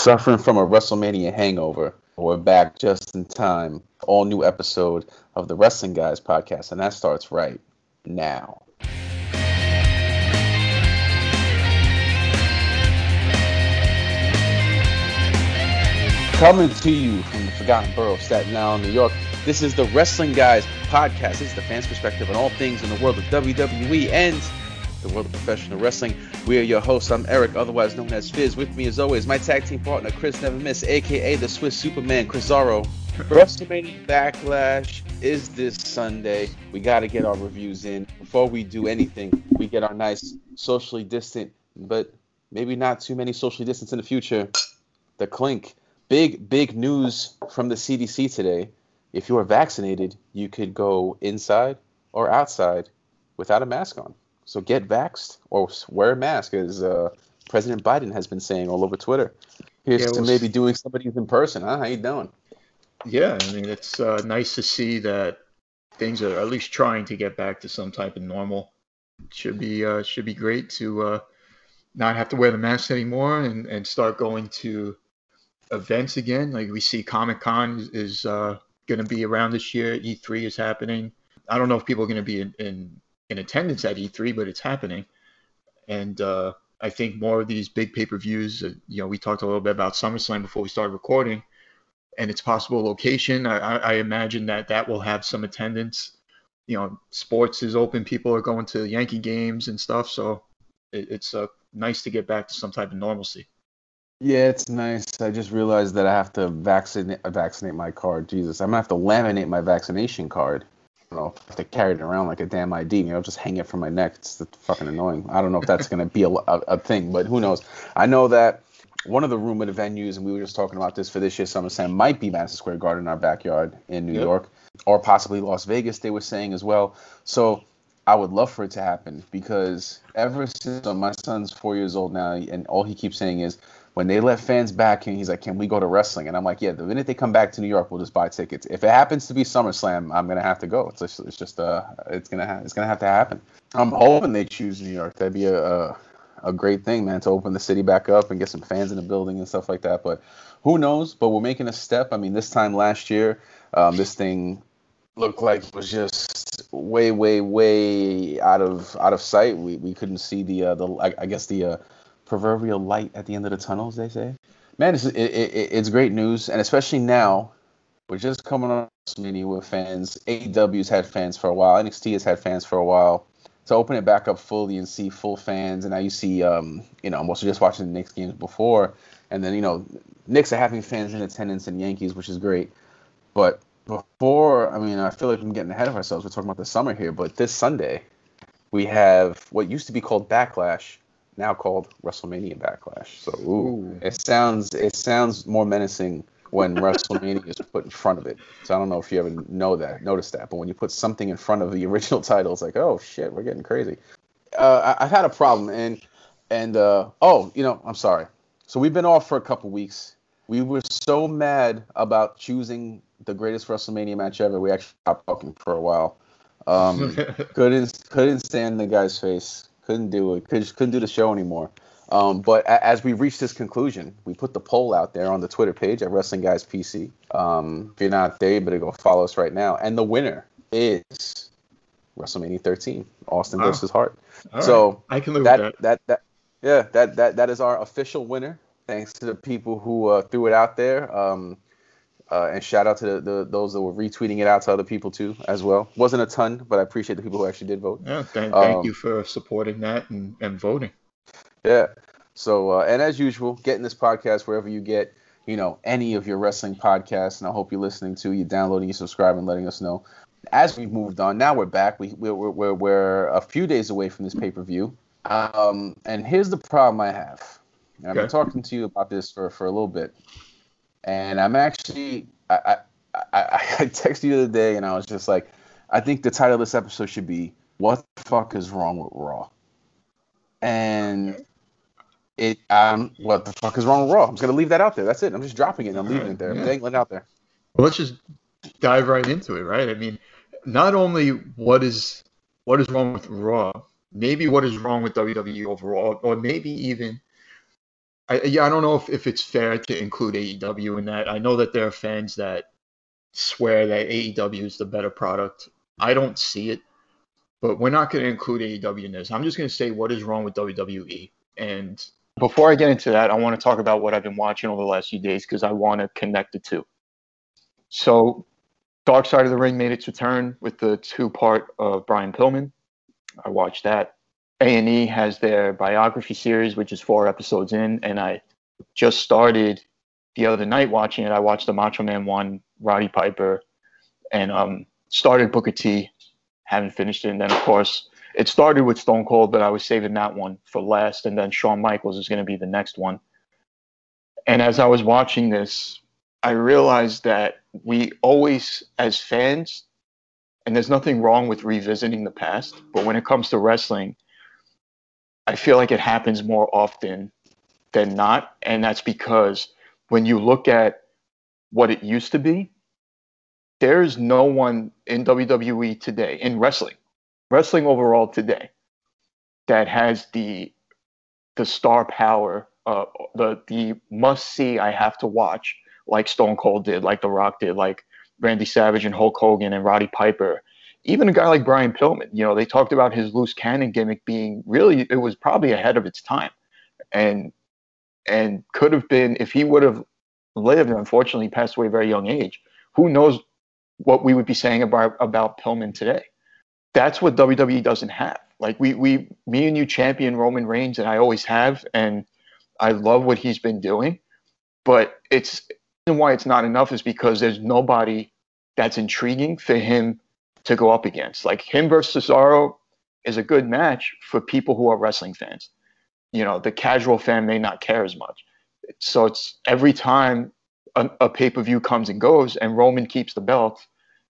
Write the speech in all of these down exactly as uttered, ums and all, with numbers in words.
Suffering from a WrestleMania hangover. We're back just in time. All new episode of the Wrestling Guys podcast, and that starts right now. Coming to you from the Forgotten Borough of Staten Island, New York, this is the Wrestling Guys podcast. This is the fans' perspective on all things in the world of W W E and the world of professional wrestling. We are your hosts. I'm Eric, otherwise known as Fizz. With me, as always, my tag team partner, Chris Never Miss, a k a the Swiss Superman, Chris Zorro. WrestleMania Backlash is this Sunday. We got to get our reviews in. Before we do anything, we get our nice socially distant, but maybe not too many socially distant in the future, the clink. Big, big news from the C D C today. If you are vaccinated, you could go inside or outside without a mask on. So get vaxxed or wear a mask, as uh, President Biden has been saying all over Twitter. Here's yeah, to well, maybe doing some of these in person, huh? How you doing? Yeah, I mean, it's uh, nice to see that things are at least trying to get back to some type of normal. Should be uh, should be great to uh, not have to wear the mask anymore and, and start going to events again. Like we see Comic-Con is, is uh, going to be around this year. E three is happening. I don't know if people are going to be in, in, in attendance at E three, but it's happening. And uh, I think more of these big pay-per-views, uh, you know, we talked a little bit about SummerSlam before we started recording, and its possible location. I, I imagine that that will have some attendance. You know, sports is open. People are going to Yankee games and stuff. So it, it's uh, nice to get back to some type of normalcy. Yeah, it's nice. I just realized that I have to vaccinate vaccinate my card. Jesus, I'm gonna have to laminate my vaccination card. I don't know, I have to carry it around like a damn I D. You know, just hang it from my neck. It's fucking annoying. I don't know if that's gonna be a, a, a thing, but who knows? I know that one of the rumored venues, and we were just talking about this for this year's SummerSlam, might be Madison Square Garden in our backyard in New yep. York, or possibly Las Vegas. They were saying as well. So I would love for it to happen because ever since uh, my son's four years old now, and all he keeps saying is, when they let fans back in, he's like, can we go to wrestling? And I'm like, yeah, the minute they come back to New York, we'll just buy tickets. If it happens to be SummerSlam, I'm going to have to go. It's just, it's just, uh, it's going to ha- it's going to have to happen. I'm hoping they choose New York. That'd be a, a, a great thing, man, to open the city back up and get some fans in the building and stuff like that. But who knows? But we're making a step. I mean, this time last year, um, this thing looked like it was just way, way, way out of, out of sight. We, we couldn't see the, uh, the, I, I guess the, uh, proverbial light at the end of the tunnel, as they say. Man, it's, it, it, it's great news, and especially now, we're just coming on WrestleMania with fans. A E W's had fans for a while. N X T has had fans for a while. To open it back up fully and see full fans, and now you see, um, you know, I'm also just watching the Knicks games before, and then, you know, Knicks are having fans in attendance and Yankees, which is great. But before, I mean, I feel like we're getting ahead of ourselves. We're talking about the summer here, but this Sunday, we have what used to be called Backlash, now called WrestleMania Backlash. So ooh, ooh. it sounds it sounds more menacing when WrestleMania is put in front of it. So I don't know if you ever know that, noticed that, but when you put something in front of the original title, it's like, oh shit, we're getting crazy. Uh, I, I've had a problem, and and uh, oh, you know, I'm sorry. So we've been off for a couple weeks. We were so mad about choosing the greatest WrestleMania match ever. We actually stopped talking for a while. Um, couldn't couldn't stand the guy's face. Couldn't do it. Couldn't, couldn't do the show anymore. Um, but a, as we reached this conclusion, we put the poll out there on the Twitter page at Wrestling Guys P C. Um, if you're not there, you better go follow us right now. And the winner is WrestleMania thirteen, Austin wow. versus Hart. All so right. I can live that, with that. That that yeah that that that is our official winner. Thanks to the people who uh, threw it out there. Um, Uh, and shout out to the, the those that were retweeting it out to other people too as well. Wasn't a ton, but I appreciate the people who actually did vote. Yeah, th- thank um, you for supporting that and, and voting. Yeah. So uh, and as usual, getting this podcast wherever you get, you know, any of your wrestling podcasts, and I hope you're listening to, you downloading, you subscribing, and letting us know. As we've moved on, now we're back. We we're we're, we're a few days away from this pay per view. Um, and here's the problem I have. And I've okay. been talking to you about this for, for a little bit. And I'm actually, I, I, I, I texted you the other day, and I was just like, I think the title of this episode should be, what the fuck is wrong with Raw? And it, um, what the fuck is wrong with Raw? I'm just going to leave that out there. That's it. I'm just dropping it, and I'm leaving it there. Yeah. I'm dangling it out there. Well, let's just dive right into it, right? I mean, not only what is what is wrong with Raw, maybe what is wrong with W W E overall, or maybe even I, yeah, I don't know if, if it's fair to include A E W in that. I know that there are fans that swear that A E W is the better product. I don't see it, but we're not going to include A E W in this. I'm just going to say what is wrong with W W E. And before I get into that, I want to talk about what I've been watching over the last few days because I want to connect the two. So, Dark Side of the Ring made its return with the two-part of Brian Pillman. I watched that. A and E has their biography series, which is four episodes in, and I just started the other night watching it. I watched the Macho Man one, Roddy Piper, and um, started Booker T. Haven't finished it. And then, of course, it started with Stone Cold, but I was saving that one for last. And then Shawn Michaels is going to be the next one. And as I was watching this, I realized that we always, as fans, and there's nothing wrong with revisiting the past, but when it comes to wrestling, I feel like it happens more often than not. And that's because when you look at what it used to be, there's no one in W W E today, in wrestling, wrestling overall today, that has the the star power, uh, the the must see, I have to watch, like Stone Cold did, like The Rock did, like Randy Savage and Hulk Hogan and Roddy Piper. Even a guy like Brian Pillman, you know, they talked about his loose cannon gimmick being really, it was probably ahead of its time, and and could have been, if he would have lived, and unfortunately passed away at a very young age, who knows what we would be saying about about Pillman today. That's what W W E doesn't have. Like we we me and you champion Roman Reigns, and I always have, and I love what he's been doing. But it's and why it's not enough is because there's nobody that's intriguing for him to go up against. Like him versus Cesaro is a good match for people who are wrestling fans. You know, the casual fan may not care as much. So it's every time a, a pay-per-view comes and goes and Roman keeps the belt,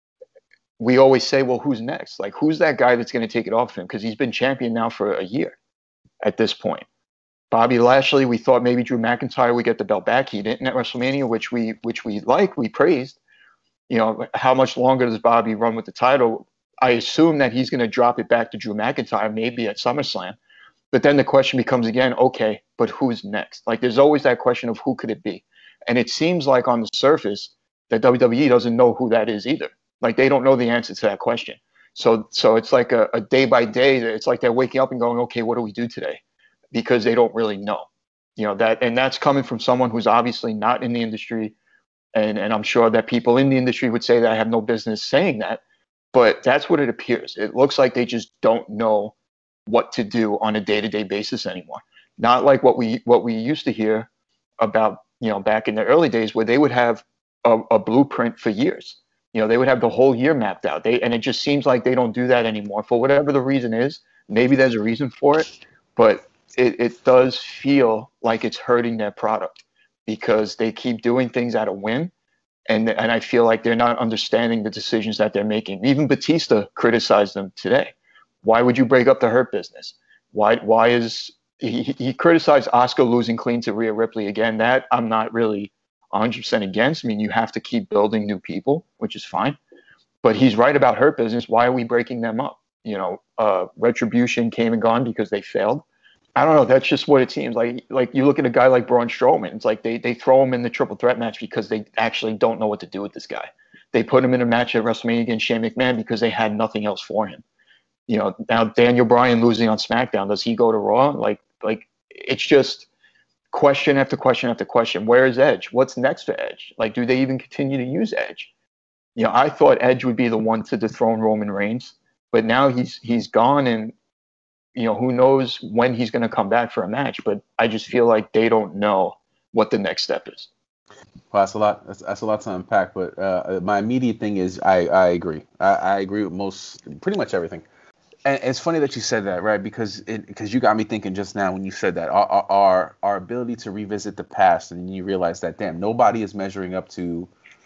we always say, well, who's next? Like, who's that guy that's going to take it off him? Because he's been champion now for a year at this point. Bobby Lashley, we thought maybe Drew McIntyre would get the belt back. He didn't at WrestleMania, which we which we like, we praised. You know, how much longer does Bobby run with the title? I assume that he's going to drop it back to Drew McIntyre, maybe at SummerSlam. But then the question becomes again, okay, but who's next? Like, there's always that question of who could it be? And it seems like on the surface that W W E doesn't know who that is either. Like, they don't know the answer to that question. So so it's like a, a day by day. It's like they're waking up and going, okay, what do we do today? Because they don't really know. You know, that, and that's coming from someone who's obviously not in the industry. And, and I'm sure that people in the industry would say that I have no business saying that. But that's what it appears. It looks like they just don't know what to do on a day-to-day basis anymore. Not like what we what we used to hear about, you know, back in the early days where they would have a, a blueprint for years. You know, they would have the whole year mapped out. They and it just seems like they don't do that anymore for whatever the reason is. Maybe there's a reason for it, but it, it does feel like it's hurting their product because they keep doing things out of whim. And, and I feel like they're not understanding the decisions that they're making. Even Batista criticized them today. Why would you break up the Hurt Business? Why why is he, he criticized Oscar losing clean to Rhea Ripley again? That I'm not really one hundred percent against. I mean, you have to keep building new people, which is fine. But he's right about Hurt Business. Why are we breaking them up? You know, uh, Retribution came and gone because they failed. I don't know. That's just what it seems like. Like you look at a guy like Braun Strowman. It's like they they throw him in the triple threat match because they actually don't know what to do with this guy. They put him in a match at WrestleMania against Shane McMahon because they had nothing else for him. You know, now Daniel Bryan losing on SmackDown, does he go to Raw? Like, like it's just question after question after question. Where is Edge? What's next for Edge? Like, do they even continue to use Edge? You know, I thought Edge would be the one to dethrone Roman Reigns, but now he's he's gone, and you know, who knows when he's going to come back for a match. But I just feel like they don't know what the next step is. Well, that's a lot. That's, that's a lot to unpack. But uh, my immediate thing is, I, I agree. I, I agree with most, pretty much everything. And it's funny that you said that, right? Because it, because you got me thinking just now when you said that our, our our ability to revisit the past, and you realize that, damn, nobody is measuring up to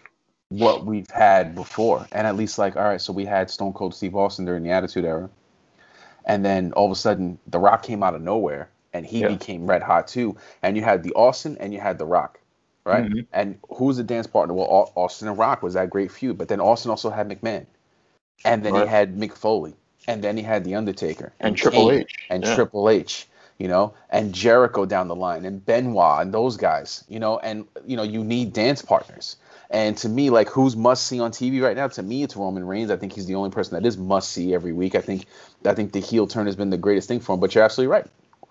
what we've had before. And at least, like, all right, so we had Stone Cold Steve Austin during the Attitude Era, and then all of a sudden The Rock came out of nowhere and he yeah. became red hot too. And you had the Austin and you had The Rock, right? Mm-hmm. And who's the dance partner? Well, Austin and Rock was that great feud, but then Austin also had McMahon, and then right. he had Mick Foley. And then he had The Undertaker. And, and Triple Kane, H. And yeah. Triple H. you know, and Jericho down the line, and Benoit, and those guys, you know, and you know, you need dance partners. And to me, like, who's must see on T V right now? To me, it's Roman Reigns. I think he's the only person that is must see every week. I think, I think the heel turn has been the greatest thing for him. But you're absolutely right.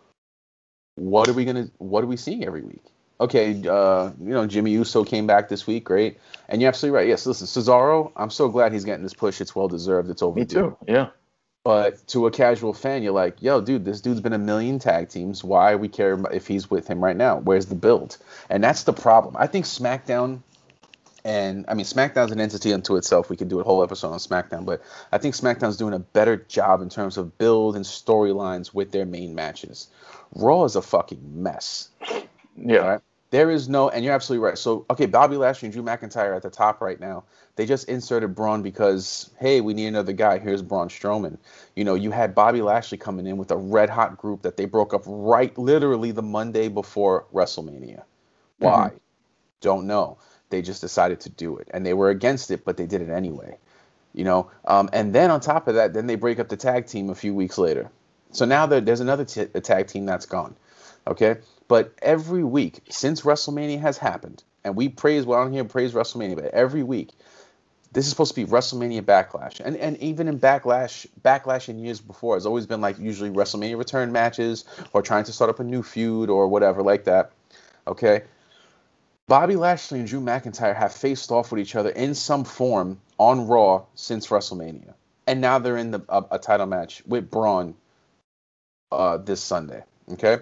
What are we gonna? What are we seeing every week? Okay, uh, you know, Jimmy Uso came back this week, great. And you're absolutely right. Yes, listen, Cesaro, I'm so glad he's getting this push. It's well deserved. It's overdue. Me too. Yeah. But to a casual fan, you're like, yo, dude, this dude's been a million tag teams. Why we care if he's with him right now? Where's the build? And that's the problem. I think SmackDown, and I mean, SmackDown's an entity unto itself. We could do a whole episode on SmackDown, but I think SmackDown's doing a better job in terms of build and storylines with their main matches. Raw is a fucking mess. Yeah. Right? There is no, and you're absolutely right. So, okay, Bobby Lashley and Drew McIntyre at the top right now. They just inserted Braun because, hey, we need another guy. Here's Braun Strowman. You know, you had Bobby Lashley coming in with a red hot group that they broke up right, literally the Monday before WrestleMania. Why? Mm-hmm. Don't know. They just decided to do it, and they were against it, but they did it anyway. You know, um, and then on top of that, then they break up the tag team a few weeks later. So now there, there's another t- tag team that's gone. Okay. But every week since WrestleMania has happened, and we praise, well, I don't hear praise WrestleMania, but every week, this is supposed to be WrestleMania Backlash. And and even in Backlash, Backlash in years before, has always been like usually WrestleMania return matches or trying to start up a new feud or whatever like that. Okay? Bobby Lashley and Drew McIntyre have faced off with each other in some form on Raw since WrestleMania. And now they're in the, a, a title match with Braun uh, this Sunday. Okay?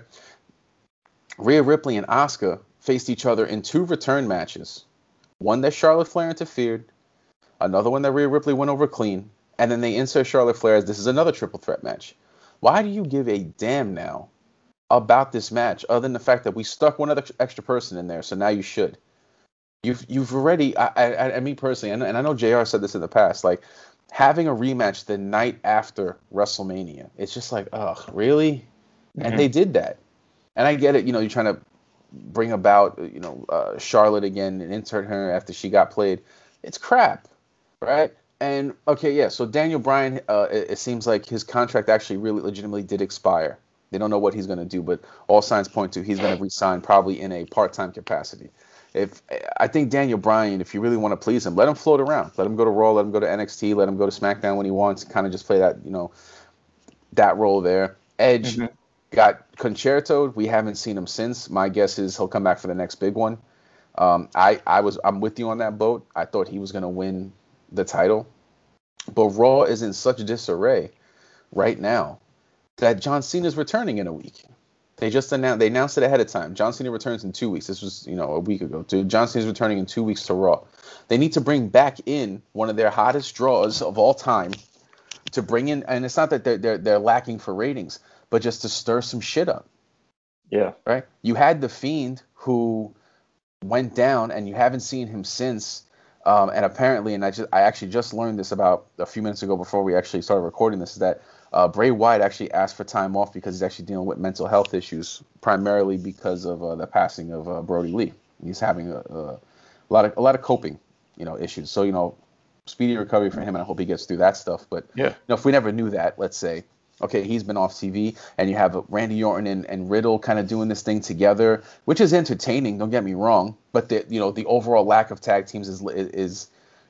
Rhea Ripley and Asuka faced each other in two return matches. One that Charlotte Flair interfered, another one that Rhea Ripley went over clean, and then they insert Charlotte Flair as this is another triple threat match. Why do you give a damn now about this match other than the fact that we stuck one other extra person in there, so now you should? You've you've already, I, I, I mean personally, and, and I know J R said this in the past, like having a rematch the night after WrestleMania, it's just like, ugh, really? Mm-hmm. And they did that. And I get it, you know, you're trying to bring about, you know, uh, Charlotte again and insert her after she got played. It's crap, right? And, okay, yeah, so Daniel Bryan, uh, it, it seems like his contract actually really legitimately did expire. They don't know what he's going to do, but all signs point to he's going to resign probably in a part-time capacity. If I think Daniel Bryan, if you really want to please him, let him float around. Let him go to Raw, let him go to N X T, let him go to SmackDown when he wants, kind of just play that, you know, that role there. Edge. Mm-hmm. Got concertoed. We haven't seen him since. My guess is he'll come back for the next big one. Um, I, I was, I'm with you on that boat. I thought he was going to win the title. But Raw is in such disarray right now that John Cena's returning in a week. They just announced, they announced it ahead of time. John Cena returns in two weeks. This was, you know, a week ago. Dude, John Cena's returning in two weeks to Raw. They need to bring back in one of their hottest draws of all time to bring in, and it's not that they're, they're, they're lacking for ratings, but just to stir some shit up. Yeah. Right? You had The Fiend who went down and you haven't seen him since. Um, and apparently, and I just I actually just learned this about a few minutes ago before we actually started recording this, is that uh, Bray Wyatt actually asked for time off because he's actually dealing with mental health issues, primarily because of uh, the passing of uh, Brody Lee. He's having a, a lot of a lot of coping, you know, issues. So, you know, speedy recovery for him, and I hope he gets through that stuff. But yeah, you know, if we never knew that, let's say, okay, he's been off T V, and you have Randy Orton and, and Riddle kind of doing this thing together, which is entertaining. Don't get me wrong, but the you know the overall lack of tag teams is is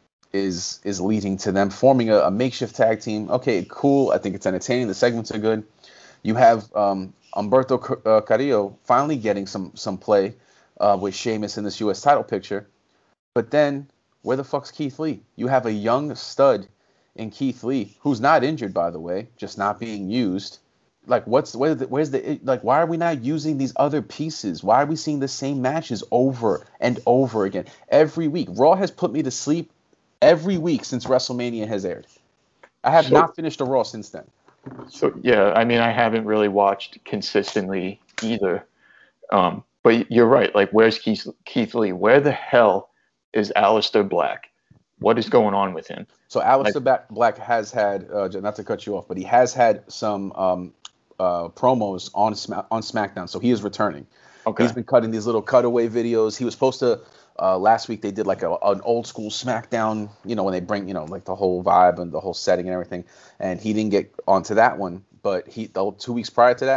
is is leading to them forming a, a makeshift tag team. Okay, cool. I think it's entertaining. The segments are good. You have um, Humberto uh, Carrillo finally getting some some play uh, with Sheamus in this U S title picture, but then where the fuck's Keith Lee? You have a young stud in Keith Lee, who's not injured, by the way, just not being used. Like, what's where the, where's the like? Why are we not using these other pieces? Why are we seeing the same matches over and over again every week? Raw has put me to sleep every week since WrestleMania has aired. I have so, not finished a Raw since then. So yeah, I mean, I haven't really watched consistently either. Um, but you're right. Like, where's Keith, Keith Lee? Where the hell is Aleister Black? What is going on with him? So Aleister like, Black has had, uh, not to cut you off, but he has had some um, uh, promos on Sma- on SmackDown. So he is returning. Okay. He's been cutting these little cutaway videos. He was supposed to, uh, last week they did like a, an old school SmackDown, you know, when they bring, you know, like the whole vibe and the whole setting and everything. And he didn't get onto that one. But he, the two weeks prior to that,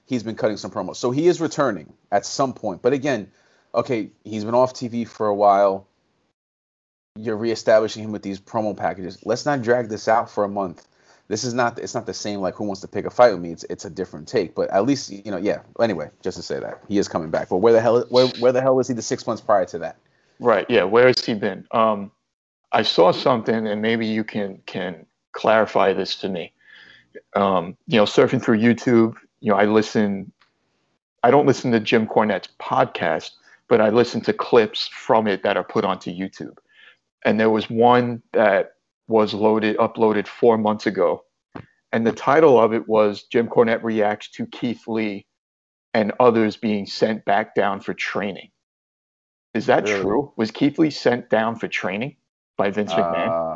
he's been cutting some promos. So he is returning at some point. But again, okay, he's been off T V for a while. You're reestablishing him with these promo packages. Let's not drag this out for a month. This is not it's not the same like Who Wants to Pick a Fight with Me. It's it's a different take. But at least, you know, yeah. Anyway, just to say that he is coming back. But where the hell where where the hell was he the six months prior to that? Right. Yeah. Where has he been? Um, I saw something, and maybe you can can clarify this to me. Um, you know, surfing through YouTube, you know, I listen. I don't listen to Jim Cornette's podcast, but I listen to clips from it that are put onto YouTube. And there was one that was loaded, uploaded four months ago, and the title of it was Jim Cornette reacts to Keith Lee and others being sent back down for training. Is that Really? true? Was Keith Lee sent down for training by Vince McMahon? Uh,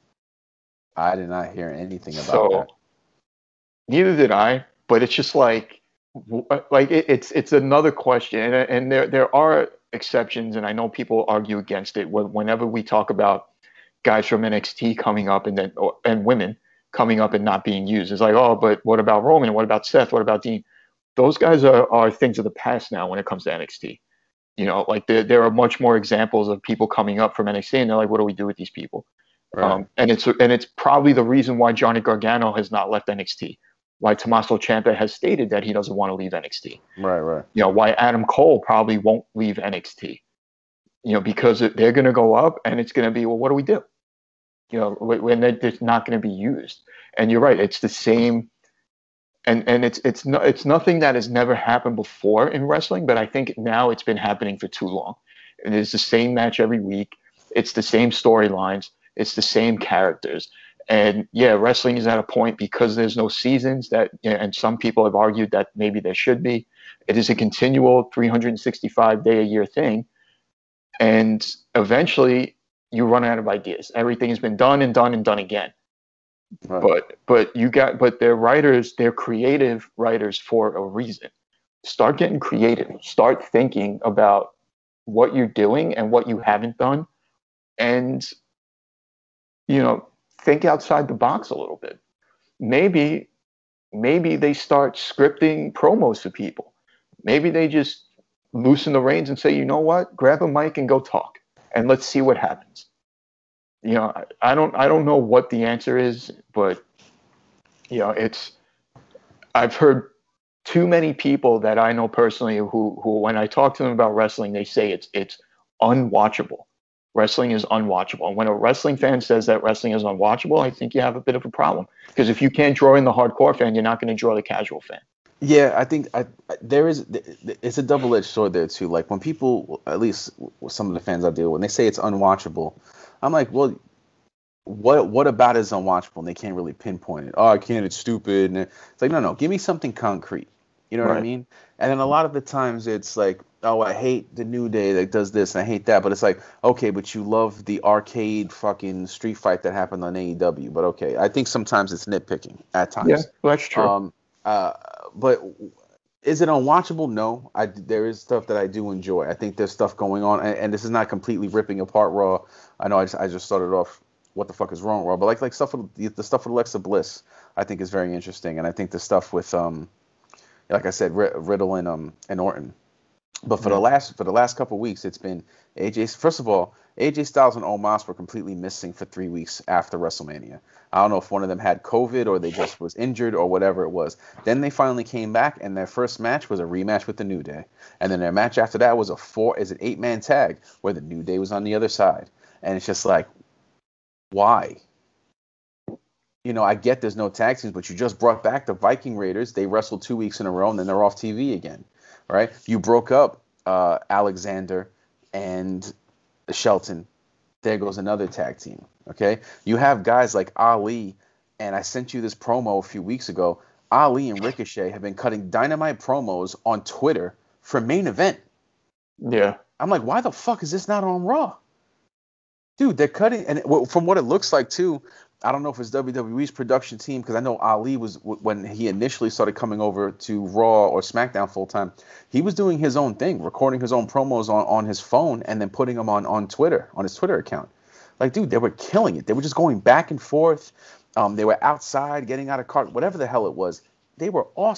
I did not hear anything about So that. neither did I, but it's just like, like it, it's it's another question, and, and there there are exceptions, and I know people argue against it. Whenever we talk about guys from N X T coming up and then or, and women coming up and not being used, it's like, oh, but what about Roman? What about Seth? What about Dean? Those guys are, are things of the past now when it comes to N X T. You know, like there there are much more examples of people coming up from N X T, and they're like, what do we do with these people? Right. Um, and it's and it's probably the reason why Johnny Gargano has not left N X T. Why Tommaso Ciampa has stated that he doesn't want to leave N X T. Right, right. You know, why Adam Cole probably won't leave N X T. You know, because they're going to go up, and it's going to be, well, what do we do? You know, when they're not going to be used. And you're right, it's the same. And and it's it's no, it's nothing that has never happened before in wrestling, but I think now it's been happening for too long. It is the same match every week. It's the same storylines. It's the same characters. And yeah, wrestling is at a point because there's no seasons that, and some people have argued that maybe there should be. It is a continual three hundred sixty-five day a year thing. And eventually you run out of ideas. Everything has been done and done and done again. Right. But but you got but they're writers, they're creative writers for a reason. Start getting creative. Start thinking about what you're doing and what you haven't done. And you know, think outside the box a little bit. Maybe maybe they start scripting promos for people. Maybe they just loosen the reins and say, you know what, grab a mic and go talk, and let's see what happens. You know, I, I don't, I don't know what the answer is, but you know, it's. I've heard too many people that I know personally who, who, when I talk to them about wrestling, they say it's, it's unwatchable. Wrestling is unwatchable. And when a wrestling fan says that wrestling is unwatchable, I think you have a bit of a problem, because if you can't draw in the hardcore fan, you're not going to draw the casual fan. Yeah, I think I, there is. It's a double-edged sword there too. Like when people, at least some of the fans I deal with, when they say it's unwatchable, I'm like, well, what what about it is unwatchable? And they can't really pinpoint it. Oh, I can't. It's stupid. And it's like, no, no. Give me something concrete. You know what I mean? And then a lot of the times it's like, oh, I hate the New Day that does this, and I hate that. But it's like, okay, but you love the arcade fucking street fight that happened on A E W. But okay, I think sometimes it's nitpicking at times. Yeah, well, that's true. Um, uh, but is it unwatchable? No. I there is stuff that I do enjoy. I think there's stuff going on, and, and this is not completely ripping apart Raw. I know I just I just started off, what the fuck is wrong, Raw? But like like stuff with the, the stuff with Alexa Bliss, I think is very interesting, and I think the stuff with um, like I said, R- Riddle and um and Orton. But for yeah. the last for the last couple of weeks, it's been A J. First of all, A J Styles and Omos were completely missing for three weeks after WrestleMania. I don't know if one of them had COVID or they just was injured or whatever it was. Then they finally came back, and their first match was a rematch with the New Day. And then their match after that was a four is an eight man tag where the New Day was on the other side. And it's just like, why? You know, I get there's no tag teams, but you just brought back the Viking Raiders. They wrestled two weeks in a row, and then they're off T V again, right? You broke up uh, Alexander and Shelton. There goes another tag team, okay? You have guys like Ali, and I sent you this promo a few weeks ago. Ali and Ricochet have been cutting Dynamite promos on Twitter for Main Event. Yeah. I'm like, why the fuck is this not on Raw? Dude, they're cutting, and it, from what it looks like, too, I don't know if it's W W E's production team, because I know Ali was, when he initially started coming over to Raw or SmackDown full-time, he was doing his own thing, recording his own promos on, on his phone and then putting them on, on Twitter, on his Twitter account. Like, dude, they were killing it. They were just going back and forth. Um, they were outside, getting out of car, whatever the hell it was. They were awesome.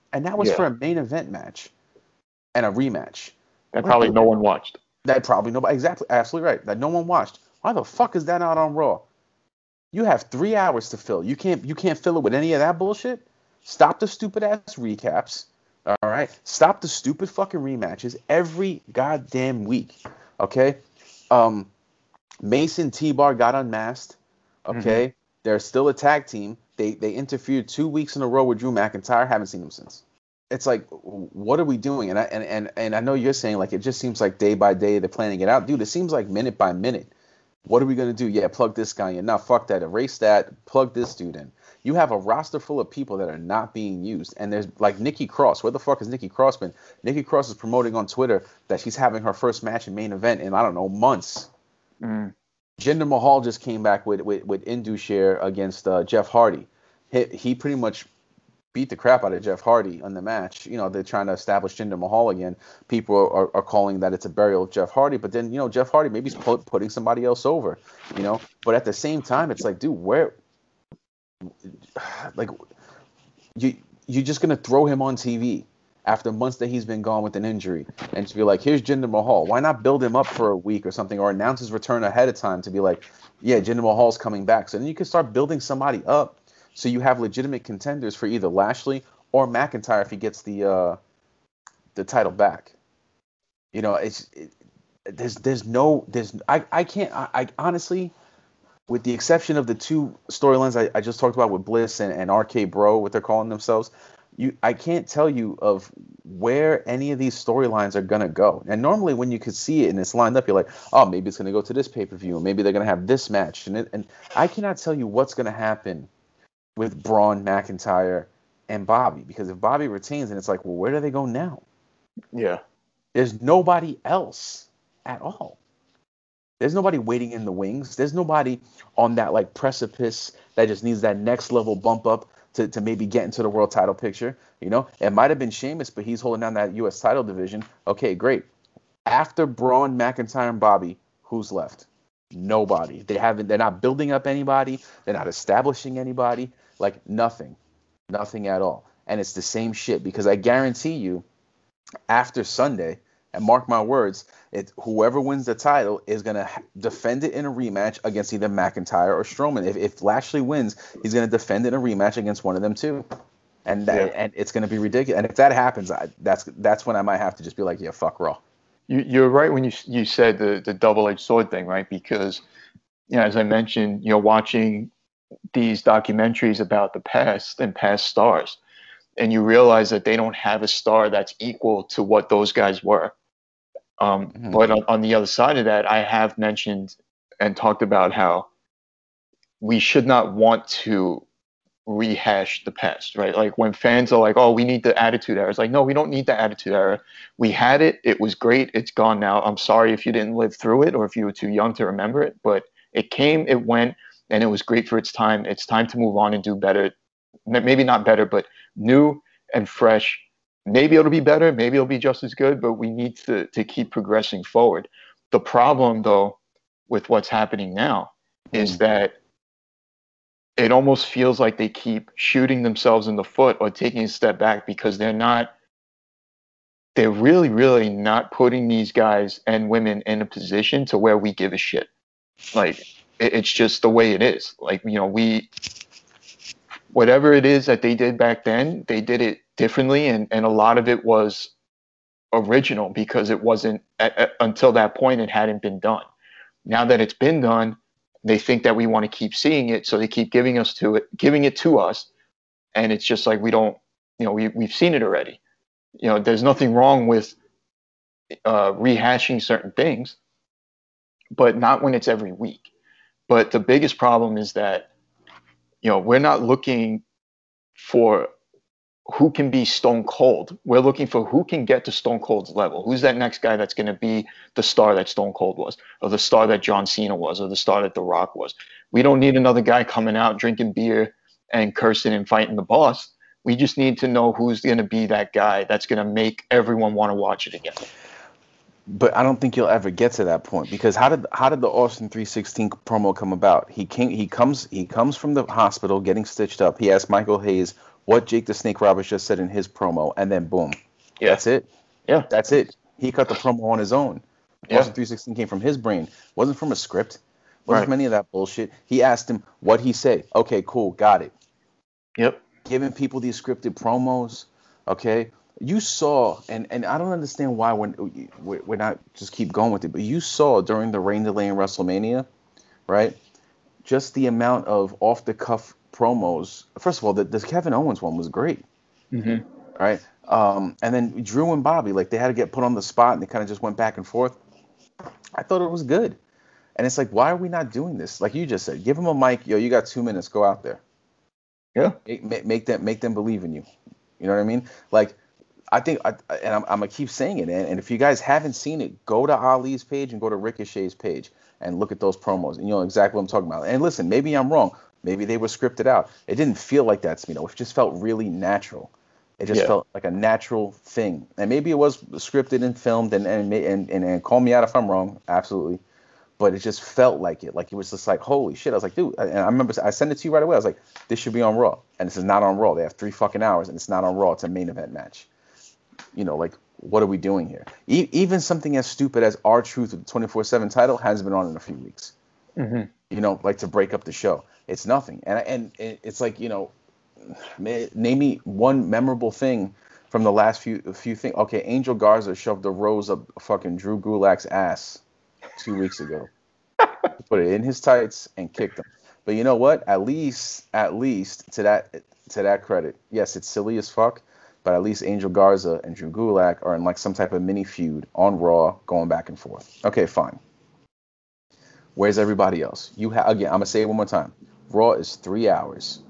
and that was Yeah. for a main event match and a rematch. That Like, probably no one watched. That probably nobody. Exactly, absolutely right. That no one watched. Why the fuck is that not on Raw? You have three hours to fill. You can't. You can't fill it with any of that bullshit. Stop the stupid ass recaps. All right. Stop the stupid fucking rematches every goddamn week. Okay. Um, Mason T-Bar got unmasked. Okay. Mm-hmm. They're still a tag team. They they interfered two weeks in a row with Drew McIntyre. Haven't seen them since. It's like, what are we doing? And I and, and, and I know you're saying like it just seems like day by day they're planning it out. Dude, it seems like minute by minute. What are we gonna do? Yeah, plug this guy in. Now fuck that. Erase that. Plug this dude in. You have a roster full of people that are not being used. And there's like Nikki Cross. Where the fuck has Nikki Cross been? Nikki Cross is promoting on Twitter that she's having her first match in main event in, I don't know, months. Mm. Jinder Mahal just came back with with, with Indus against uh, Jeff Hardy. He, he pretty much beat the crap out of Jeff Hardy on the match. You know, they're trying to establish Jinder Mahal again. People are, are calling that it's a burial of Jeff Hardy, but then, you know, Jeff Hardy maybe he's put, putting somebody else over, you know. But at the same time, it's like, dude, where, like, you you're just gonna throw him on T V after months that he's been gone with an injury, and to be like, here's Jinder Mahal. Why not build him up for a week or something, or announce his return ahead of time to be like, yeah, Jinder Mahal's coming back. So then you can start building somebody up. So you have legitimate contenders for either Lashley or McIntyre if he gets the uh, the title back. You know, it's it, there's there's no there's I I can't I, I honestly, with the exception of the two storylines I, I just talked about with Bliss and, and R K Bro, what they're calling themselves, you I can't tell you of where any of these storylines are gonna go. And normally when you could see it and it's lined up, you're like, oh, maybe it's gonna go to this pay per view, maybe they're gonna have this match, and it, and I cannot tell you what's gonna happen with Braun, McIntyre, and Bobby. Because if Bobby retains, and it's like, well, where do they go now? Yeah. There's nobody else at all. There's nobody waiting in the wings. There's nobody on that like precipice that just needs that next level bump up to, to maybe get into the world title picture. You know, it might have been Sheamus, but he's holding down that U S title division. Okay, great. After Braun, McIntyre, and Bobby, who's left? Nobody. They haven't. They're not building up anybody. They're not establishing anybody. Like nothing, nothing at all. And it's the same shit because I guarantee you, after Sunday, and mark my words, it whoever wins the title is gonna ha- defend it in a rematch against either McIntyre or Strowman. If if Lashley wins, he's gonna defend it in a rematch against one of them too. And that, yeah. and it's gonna be ridiculous. And if that happens, I, that's that's when I might have to just be like, yeah, fuck Raw. You, you're right when you you said the the double-edged sword thing, right? Because, you know, as I mentioned, you're watching these documentaries about the past and past stars, and you realize that they don't have a star that's equal to what those guys were. Um, mm-hmm. But on, on the other side of that, I have mentioned and talked about how we should not want to rehash the past, right? Like when fans are like, oh, we need the Attitude Era. It's like, no, we don't need the Attitude Era. We had it. It was great. It's gone now. I'm sorry if you didn't live through it or if you were too young to remember it, but it came, it went, and it was great for its time. It's time to move on and do better. Maybe not better, but new and fresh. Maybe it'll be better. Maybe it'll be just as good, but we need to, to keep progressing forward. The problem, though, with what's happening now mm. is that it almost feels like they keep shooting themselves in the foot or taking a step back because they're not, they're really, really not putting these guys and women in a position to where we give a shit. Like, it, it's just the way it is. Like, you know, we, whatever it is that they did back then, they did it differently. And, and a lot of it was original because it wasn't, at, at, until that point, it hadn't been done. Now that it's been done, they think that we want to keep seeing it, so they keep giving us to it, giving it to us, and it's just like we don't, you know, we we've seen it already. You know, there's nothing wrong with uh, rehashing certain things, but not when it's every week. But the biggest problem is that, you know, we're not looking for who can be Stone Cold. We're looking for who can get to Stone Cold's level. Who's that next guy that's going to be the star that Stone Cold was, or the star that John Cena was, or the star that The Rock was. We don't need another guy coming out, drinking beer and cursing and fighting the boss. We just need to know who's going to be that guy that's going to make everyone want to watch it again. But I don't think you'll ever get to that point because how did how did the Austin three sixteen promo come about? He came he comes he comes from the hospital getting stitched up. He asked Michael Hayes, what Jake the Snake Roberts just said in his promo, and then boom. Yeah. That's it. Yeah. That's it. He cut the promo on his own. Yeah. Austin three sixteen came from his brain. Wasn't from a script. Wasn't Right. from any of that bullshit. He asked him what he say. Okay, cool, got it. Yep. Giving people these scripted promos. Okay, you saw, and, and I don't understand why when we're, we're not just keep going with it, but you saw during the rain delay in WrestleMania, right? Just the amount of off the cuff promos. First of all, the, the Kevin Owens one was great. Mm-hmm. Right. Um, and then Drew and Bobby, like they had to get put on the spot and they kind of just went back and forth. I thought it was good. And it's like, why are we not doing this? Like you just said, give them a mic. Yo, you got two minutes. Go out there. Yeah. Make, make them make them believe in you. You know what I mean? Like, I think, I, and I'm, I'm going to keep saying it. And, and if you guys haven't seen it, go to Ali's page and go to Ricochet's page and look at those promos. And you know exactly what I'm talking about. And listen, maybe I'm wrong. Maybe they were scripted out. It didn't feel like that to me, though. It just felt really natural. It just Yeah. felt like a natural thing. And maybe it was scripted and filmed, and and, and and and call me out if I'm wrong, absolutely. But it just felt like it. Like it was just like, holy shit. I was like, dude, and I remember I sent it to you right away. I was like, this should be on Raw. And this is not on Raw. They have three fucking hours, and it's not on Raw. It's a main event match. You know, like, what are we doing here? E- even something as stupid as R-Truth with the twenty-four seven title hasn't been on in a few weeks. Mm-hmm. You know, like to break up the show. It's nothing. And and it's like, you know, name me one memorable thing from the last few few things. Okay, Angel Garza shoved a rose up fucking Drew Gulak's ass two weeks ago. Put it in his tights and kicked him. But you know what? At least, at least to that to that credit, yes, it's silly as fuck. But at least Angel Garza and Drew Gulak are in like some type of mini feud on Raw, going back and forth. Okay, fine. Where's everybody else? You have again. I'm gonna say it one more time. Raw is three hours.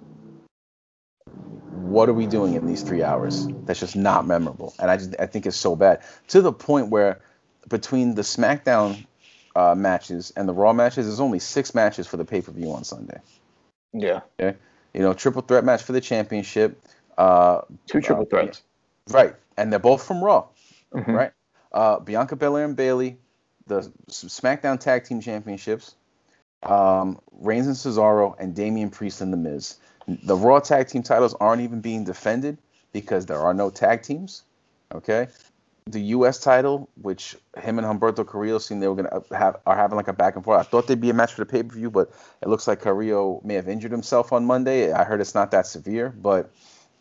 What are we doing in these three hours? That's just not memorable, and I just I think it's so bad to the point where between the SmackDown uh, matches and the Raw matches, there's only six matches for the pay per view on Sunday. Yeah. Okay, you know, triple threat match for the championship. Uh, Two triple uh, threats. Right, and they're both from Raw. Mm-hmm. Right, uh, Bianca Belair and Bayley, the SmackDown Tag Team Championships. Um, Reigns and Cesaro, and Damian Priest and The Miz. The Raw Tag Team titles aren't even being defended because there are no tag teams. Okay, the U S title, which him and Humberto Carrillo seemed they were gonna have, are having like a back and forth. I thought they'd be a match for the pay per view, but it looks like Carrillo may have injured himself on Monday. I heard it's not that severe, but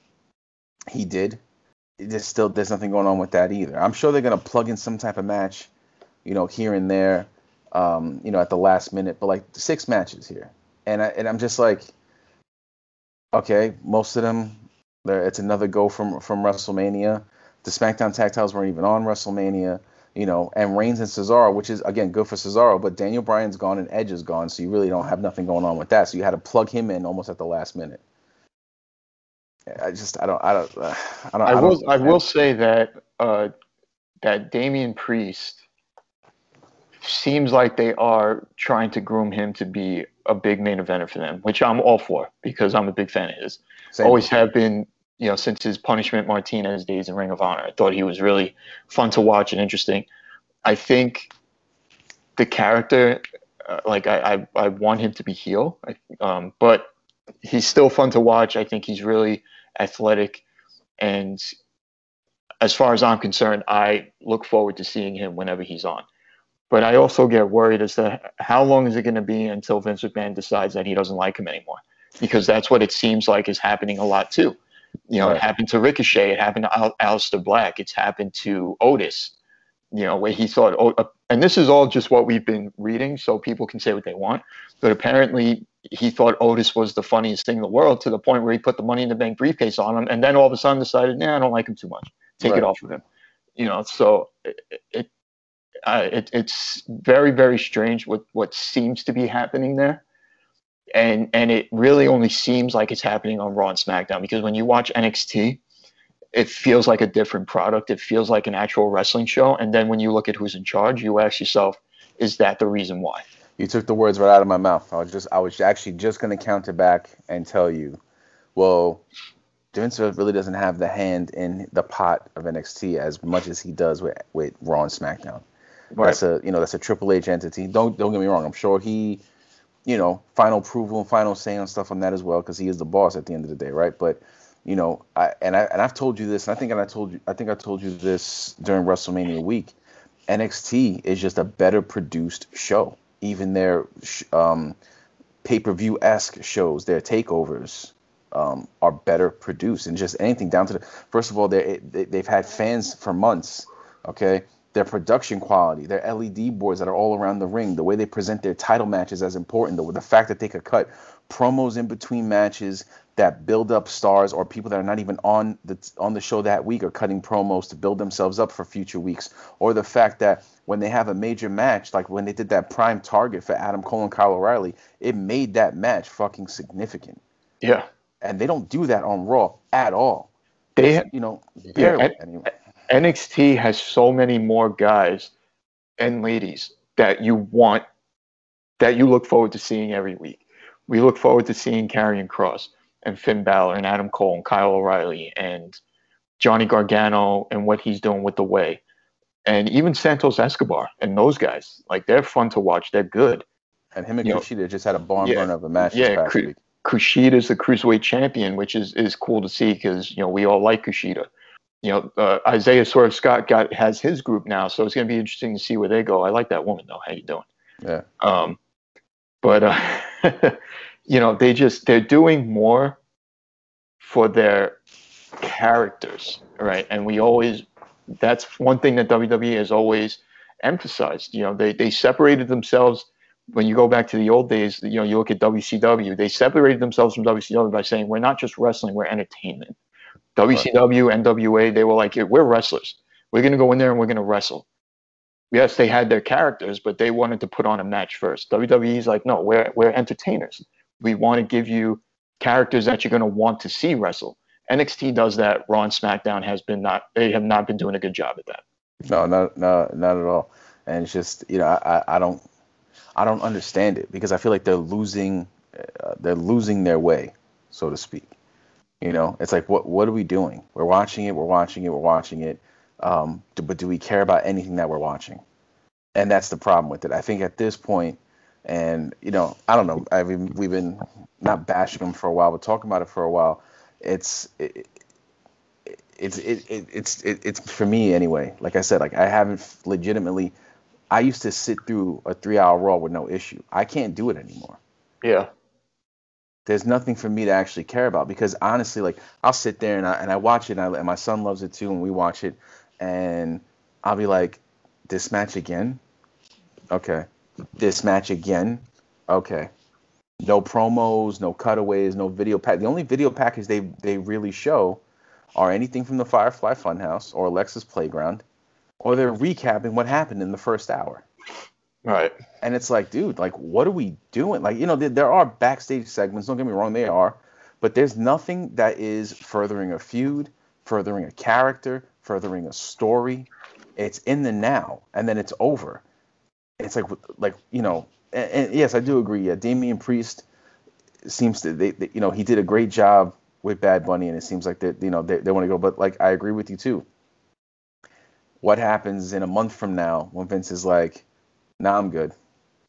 he did. There's still there's nothing going on with that either. I'm sure they're gonna plug in some type of match, you know, here and there. Um, you know, at the last minute, but like six matches here, and I, and I'm just like, okay, most of them, it's another go from from WrestleMania. The SmackDown Tag Titles weren't even on WrestleMania, you know, and Reigns and Cesaro, which is again good for Cesaro, but Daniel Bryan's gone and Edge is gone, so you really don't have nothing going on with that. So you had to plug him in almost at the last minute. I just, I don't, I don't, uh, I don't. I I will, don't, I will say that uh, that Damian Priest seems like they are trying to groom him to be a big main eventer for them, which I'm all for because I'm a big fan of his. Same. Always have been, you know, since his Punishment Martinez days in Ring of Honor. I thought he was really fun to watch and interesting. I think the character, uh, like I, I, I want him to be heel, um, but he's still fun to watch. I think he's really athletic, and as far as I'm concerned, I look forward to seeing him whenever he's on. But I also get worried as to how long is it going to be until Vince McMahon decides that he doesn't like him anymore, because that's what it seems like is happening a lot too. You know, Right. It happened to Ricochet, it happened to Al- Aleister Black, it's happened to Otis. You know, where he thought, oh, uh, and this is all just what we've been reading, so people can say what they want. But apparently, he thought Otis was the funniest thing in the world to the point where he put the Money in the Bank briefcase on him, and then all of a sudden decided, nah, I don't like him too much. Take Right. it off of him. You know, so it, it Uh, it, it's very, very strange what, what seems to be happening there. And and it really only seems like it's happening on Raw and SmackDown, because when you watch N X T, it feels like a different product. It feels like an actual wrestling show. And then when you look at who's in charge, you ask yourself, is that the reason why? You took the words right out of my mouth. I was just, I was actually just going to counter back and tell you, well, Vince really doesn't have the hand in the pot of N X T as much as he does with, with Raw and SmackDown. Right. That's a, you know, that's a Triple H entity. Don't don't get me wrong. I'm sure he, you know, final approval and final say on stuff on that as well, because he is the boss at the end of the day, right? But, You know, I and I and I've told you this, and I think and I told you I think I told you this during WrestleMania week. N X T is just a better produced show. Even their um, pay-per-view esque shows, their takeovers um, are better produced, and just anything down to the. First of all, they they've had fans for months. Okay, their production quality, their L E D boards that are all around the ring, the way they present their title matches as important, the, the fact that they could cut promos in between matches that build up stars or people that are not even on the on the show that week are cutting promos to build themselves up for future weeks, or the fact that when they have a major match, like when they did that prime target for Adam Cole and Kyle O'Reilly, it made that match fucking significant. Yeah. And they don't do that on Raw at all. They, you know, yeah, barely. N- N X T has so many more guys and ladies that you want, that you look forward to seeing every week. We look forward to seeing Karrion Kross and Finn Balor and Adam Cole and Kyle O'Reilly and Johnny Gargano and what he's doing with the Way. And even Santos Escobar and those guys. Like, they're fun to watch. They're good. And him and You Kushida know, just had a barn yeah, burner of a match yeah, this past K- week. Kushida's the Cruiserweight champion, which is, is cool to see because, you know, we all like Kushida. You know, uh, Isaiah Swerve Scott got has his group now, so it's going to be interesting to see where they go. I like that woman, though. How you doing? Yeah. Um, but, uh, you know, they just, they're doing more for their characters, right? And we always, that's one thing that W W E has always emphasized. You know, they, they separated themselves. When you go back to the old days, you know, you look at W C W, they separated themselves from W C W by saying, we're not just wrestling, we're entertainment. W C W, N W A, they were like, we're wrestlers. We're going to go in there and we're going to wrestle. Yes, they had their characters, but they wanted to put on a match first. W W E's like, no, we're we're entertainers. We want to give you characters that you're going to want to see wrestle. N X T does that. Raw and SmackDown has been not, they have not been doing a good job at that. No, not no, not at all. And it's just, you know, I, I don't I don't understand it because I feel like they're losing uh, they're losing their way, so to speak. You know, it's like, what what are we doing? We're watching it, we're watching it, we're watching it. Um, do, but do we care about anything that we're watching? And that's the problem with it. I think at this point, and you know, I don't know. I mean, we've been not bashing them for a while, but talking about it for a while. It's it, it, it's it, it, it's it, it's for me anyway. Like I said, like I haven't legitimately. I used to sit through a three-hour Raw with no issue. I can't do it anymore. Yeah. There's nothing for me to actually care about because honestly, like I'll sit there and I and I watch it and, I, and my son loves it too, and we watch it, and I'll be like, this match again, okay, this match again, okay, no promos, no cutaways, no video pack. The only video package they they really show are anything from the Firefly Funhouse or Alexa's Playground, or they're recapping what happened in the first hour. Right. And it's like, dude, like, what are we doing? Like, you know, there, there are backstage segments. Don't get me wrong, they are. But there's nothing that is furthering a feud, furthering a character, furthering a story. It's in the now, and then it's over. It's like, like you know, and, and yes, I do agree. Yeah, Damian Priest seems to, they, they, you know, he did a great job with Bad Bunny, and it seems like that, you know, they, they want to go. But like, I agree with you too. What happens in a month from now when Vince is like, nah, I'm good.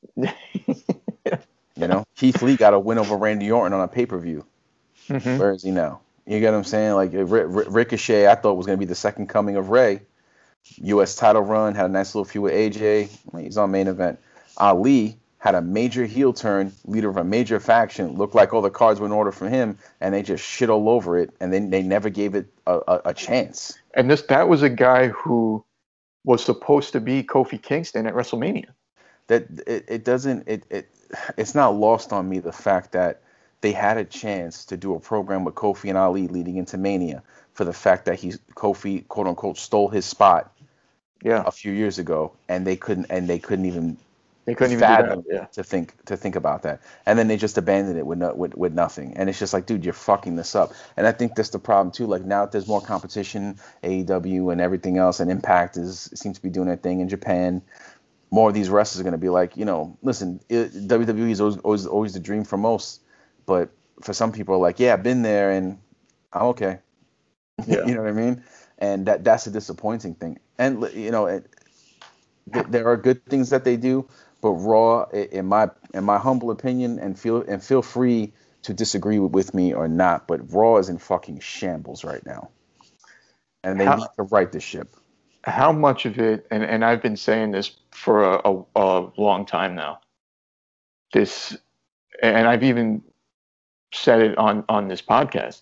You know, Keith Lee got a win over Randy Orton on a pay-per-view. Mm-hmm. Where is he now? You get what I'm saying? Like R- R- Ricochet, I thought was going to be the second coming of Rey. U S title run, had a nice little feud with A J. He's on main event. Ali had a major heel turn, leader of a major faction. Looked like all the cards were in order for him, and they just shit all over it, and then they never gave it a, a, a chance. And this that was a guy who was supposed to be Kofi Kingston at WrestleMania. That it, it doesn't it, it it's not lost on me the fact that they had a chance to do a program with Kofi and Ali leading into Mania for the fact that he's Kofi quote unquote stole his spot yeah a few years ago, and they couldn't and they couldn't even they couldn't even fathom do that. Yeah. to think to think about that, and then they just abandoned it with no, with with nothing, and it's just like, dude, you're fucking this up. And I think that's the problem too. Like now that there's more competition, A E W and everything else, and Impact is seems to be doing their thing in Japan. More of these wrestlers are going to be like, you know, listen, it, W W E is always, always always the dream for most, but for some people are like, yeah, I've been there and I'm okay. Yeah. You know what I mean? And that that's a disappointing thing. And you know, it, th- there are good things that they do, but Raw, in my in my humble opinion, and feel and feel free to disagree with me or not, but Raw is in fucking shambles right now, and they How- need to right the ship. How much of it, and, and I've been saying this for a, a, a long time now, this, and I've even said it on, on this podcast,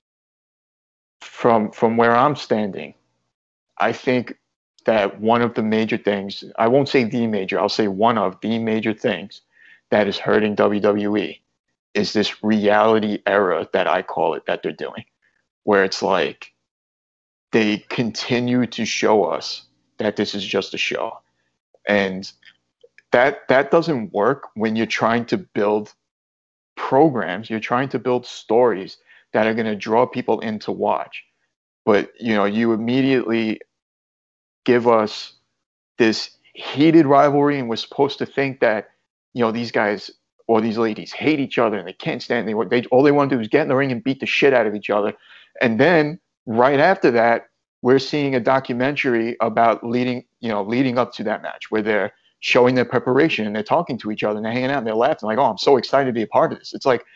from from where I'm standing, I think that one of the major things, I won't say the major, I'll say one of the major things that is hurting W W E is this reality era that I call it that they're doing, where it's like they continue to show us that this is just a show. And that that doesn't work when you're trying to build programs, you're trying to build stories that are going to draw people in to watch. But you know, you immediately give us this heated rivalry, and we're supposed to think that, you know, these guys or these ladies hate each other and they can't stand. They, they all they want to do is get in the ring and beat the shit out of each other. And then right after that, we're seeing a documentary about leading, you know, leading up to that match, where they're showing their preparation and they're talking to each other and they're hanging out and they're laughing like, oh, I'm so excited to be a part of this. It's like,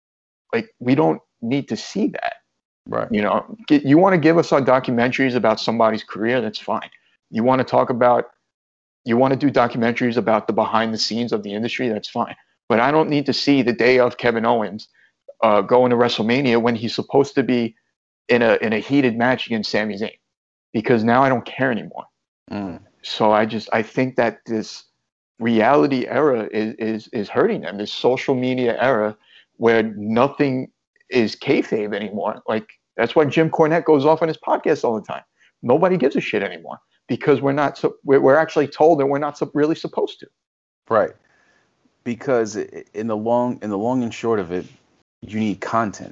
like we don't need to see that. Right. You know, get, you want to give us our documentaries about somebody's career, that's fine. You want to talk about, you want to do documentaries about the behind the scenes of the industry, that's fine. But I don't need to see the day of Kevin Owens uh, going to WrestleMania when he's supposed to be in a in a heated match against Sami Zayn, because now I don't care anymore. Mm. So I just I think that this reality era is is is hurting them. This social media era where nothing is kayfabe anymore. Like that's why Jim Cornette goes off on his podcast all the time. Nobody gives a shit anymore because we're not so we're, we're actually told that we're not so, really supposed to. Right. Because in the long in the long and short of it, you need content.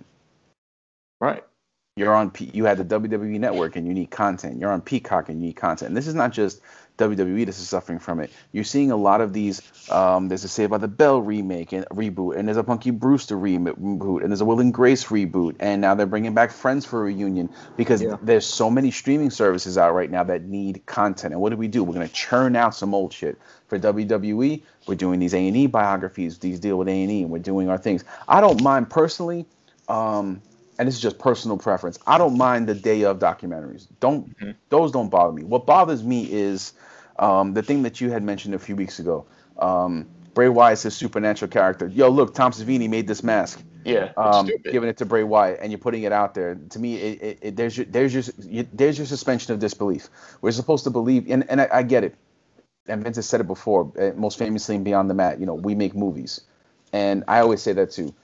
Right. You're on P- you had the W W E Network and you need content. You're on Peacock and you need content. And this is not just W W E this is suffering from it. You're seeing a lot of these. Um, there's a Saved by the Bell remake and reboot, and there's a Punky Brewster reboot, and there's a Will and Grace reboot, and now they're bringing back Friends for a reunion because Yeah. there's so many streaming services out right now that need content. And what do we do? We're gonna churn out some old shit. For W W E, we're doing these A and E biographies. These deal with A and E, and we're doing our things. I don't mind personally. Um, and this is just personal preference. I don't mind the day of documentaries. Don't mm-hmm. Those don't bother me. What bothers me is um, the thing that you had mentioned a few weeks ago. Um, Bray Wyatt's his supernatural character. Yo, look, Tom Savini made this mask. Yeah, um, stupid. Giving it to Bray Wyatt, and you're putting it out there. To me, it, it, it, there's your there's your you, there's your suspension of disbelief. We're supposed to believe, and and I, I get it. And Vince has said it before, most famously in Beyond the Mat. You know, we make movies, and I always say that too.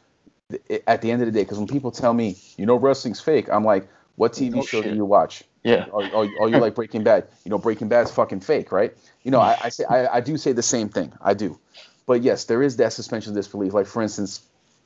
At the end of the day, because when people tell me, you know, wrestling's fake, I'm like, what T V No show shit. do you watch? Yeah. Or, or, or you like Breaking Bad? You know, Breaking Bad's fucking fake, right? You know, I, I say I, I do say the same thing. I do. But yes, there is that suspension of disbelief. Like, for instance,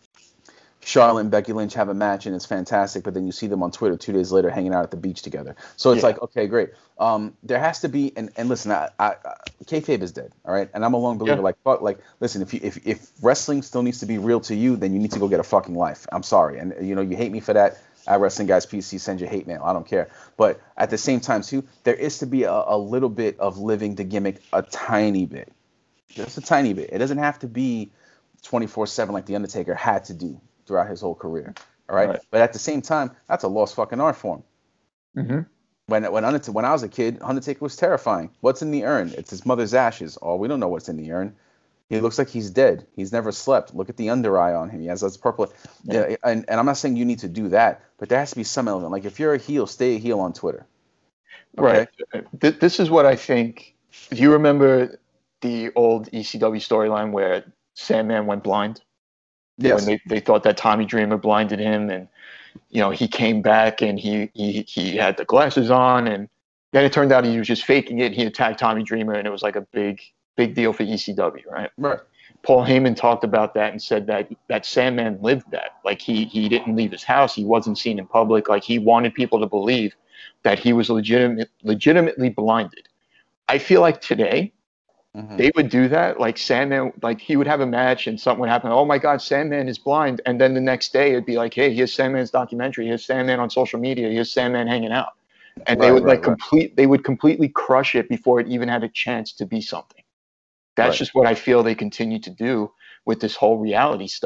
Charlotte and Becky Lynch have a match and it's fantastic, but then you see them on Twitter two days later hanging out at the beach together. So it's Yeah. like, okay, great. Um, there has to be, and, and listen, I, I, I, kayfabe is dead, all right? And I'm a long believer, Yeah. like, fuck, like, listen, if you if if wrestling still needs to be real to you, then you need to go get a fucking life. I'm sorry, and you know, you hate me for that. At Wrestling Guys P C, send your hate mail. I don't care. But at the same time, too, there is to be a, a little bit of living the gimmick, a tiny bit, just a tiny bit. It doesn't have to be twenty-four seven like The Undertaker had to do throughout his whole career. All right? Right. But at the same time, that's a lost fucking art form. Mm-hmm. When when Undertaker, when I was a kid, Undertaker was terrifying. What's in the urn? It's his mother's ashes. Oh, we don't know what's in the urn. He looks like he's dead. He's never slept. Look at the under eye on him. He has this purple. Yeah. Yeah, and, and I'm not saying you need to do that, but there has to be some element. Like if you're a heel, stay a heel on Twitter. Okay? Right. Th- This is what I think. Do you remember the old E C W storyline where Sandman went blind? Yes. When they, they thought that Tommy Dreamer blinded him, and you know he came back and he, he he had the glasses on, and then it turned out he was just faking it. He attacked Tommy Dreamer, and it was like a big big deal for E C W, right? Right. Paul Heyman talked about that and said that that Sandman lived that. Like he he didn't leave his house. He wasn't seen in public. Like he wanted people to believe that he was legitimate, legitimately blinded. I feel like today Mhm. they would do that. Like Sandman, like he would have a match and something would happen. Oh my God, Sandman is blind. And then the next day it'd be like, hey, here's Sandman's documentary. Here's Sandman on social media. Here's Sandman hanging out. And they Right, would right, like right. complete. They would completely crush it before it even had a chance to be something. That's Right. just what I feel they continue to do with this whole reality stuff.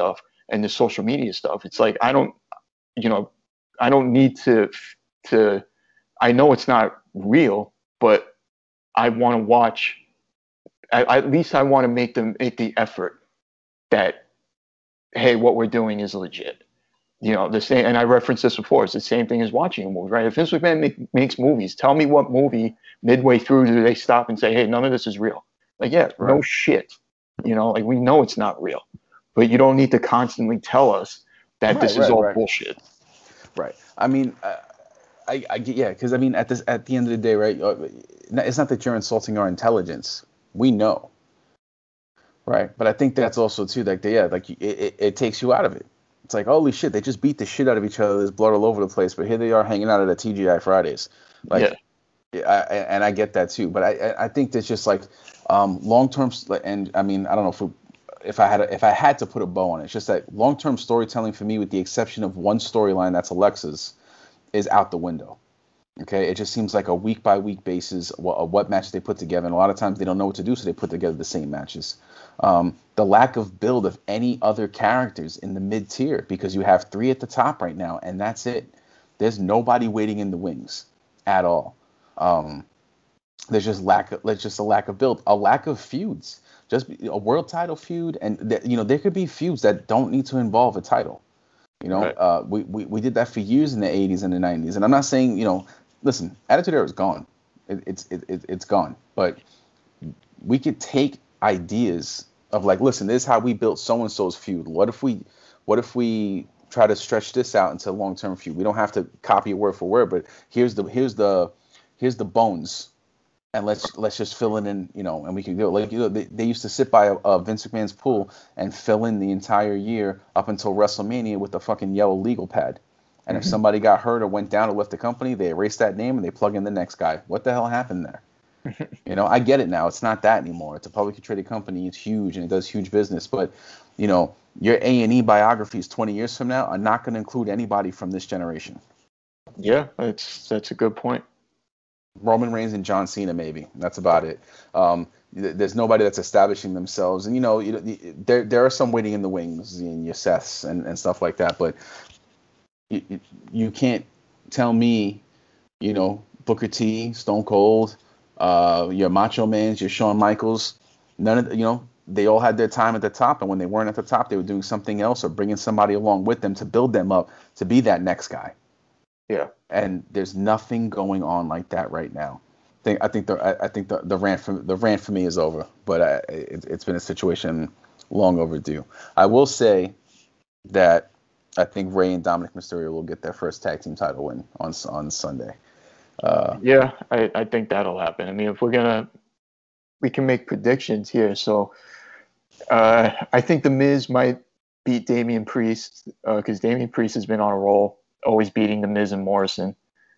and the social media stuff. It's like I don't, you know, I don't need to to. I know it's not real, but I want to watch. I, at least I want to make them make the effort that, hey, what we're doing is legit. You know, the same, and I referenced this before. It's the same thing as watching a movie, right? If Vince McMahon make, makes movies, tell me what movie midway through do they stop and say, "Hey, none of this is real." Like, yeah, Right. no shit. You know, like we know it's not real, but you don't need to constantly tell us that Right, this is right, all right. bullshit. Right. I mean, uh, I, I get, yeah, because I mean, at this, at the end of the day, right? uh, It's not that you're insulting our intelligence. We know, right? But I think that's also too, like, yeah, like it, it, it takes you out of it. It's like, holy shit, they just beat the shit out of each other. There's blood all over the place, but here they are hanging out at a T G I Fridays. Like, Yeah. yeah, I, and I get that too. But I, I- I think that's just like um, long term. And I mean, I don't know if we, if I had a, if I had to put a bow on it, it's just that long term storytelling for me, with the exception of one storyline that's Alexa's, is out the window. Okay, it just seems like a week by week basis what, what matches they put together, and a lot of times they don't know what to do, so they put together the same matches. Um, the lack of build of any other characters in the mid tier, because you have three at the top right now, and that's it. There's nobody waiting in the wings at all. Um, there's just lack of, there's just a lack of build, a lack of feuds. Just a world title feud, and th- you know there could be feuds that don't need to involve a title. You know, Right. uh, we, we we did that for years in the eighties and the nineties, and I'm not saying, you know, listen, Attitude Era is gone, it, it's it, it, it's gone, but we could take ideas of like, listen, this is how we built so and so's feud. What if we, what if we try to stretch this out into long term feud? We don't have to copy it word for word, but here's the here's the here's the bones, and let's let's just fill it in, you know, and we can go like, you know, they, they used to sit by a, a Vince McMahon's pool and fill in the entire year up until WrestleMania with a fucking yellow legal pad. And if Mhm. somebody got hurt or went down or left the company, they erase that name and they plug in the next guy. What the hell happened there? You know, I get it now. It's not that anymore. It's a publicly traded company. It's huge and it does huge business. But, you know, your A and E biographies twenty years from now are not going to include anybody from this generation. Yeah, that's that's a good point. Roman Reigns and John Cena, maybe. That's about it. Um, th- there's nobody that's establishing themselves, and you know, you know, the- there there are some waiting in the wings, in your Seths and, and stuff like that. But you, you- you can't tell me, you know, Booker T, Stone Cold, uh, your Macho Man's, your Shawn Michaels. None of the, you know, they all had their time at the top, and when they weren't at the top, they were doing something else or bringing somebody along with them to build them up to be that next guy. Yeah. And there's nothing going on like that right now. I think I think the I, I think the, the rant for the rant for me is over, but I, it, it's been a situation long overdue. I will say that I think Rey and Dominic Mysterio will get their first tag team title win on on Sunday. Uh, Yeah, I, I think that'll happen. I mean, if we're gonna, we can make predictions here. So uh, I think The Miz might beat Damian Priest because uh, Damian Priest has been on a roll, always beating The Miz and Morrison.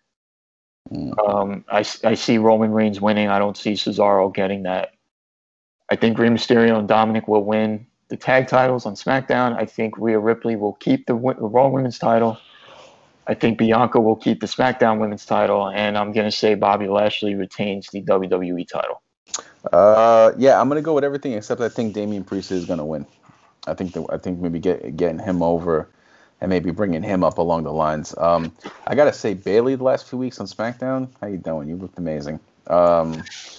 mm, Um, I, I see Roman Reigns winning. I don't see Cesaro getting that. I think Rey Mysterio and Dominic will win the tag titles on SmackDown. I think Rhea Ripley will keep the, the Raw Women's title. I think Bianca will keep the SmackDown Women's title, and I'm going to say Bobby Lashley retains the W W E title. uh, yeah, I'm gonna go with everything except I think Damian Priest is gonna win. I think the, I think maybe get, getting him over and maybe bringing him up along the lines. Um, I gotta say, Bailey the last few weeks on SmackDown, how you doing? You looked amazing. Um,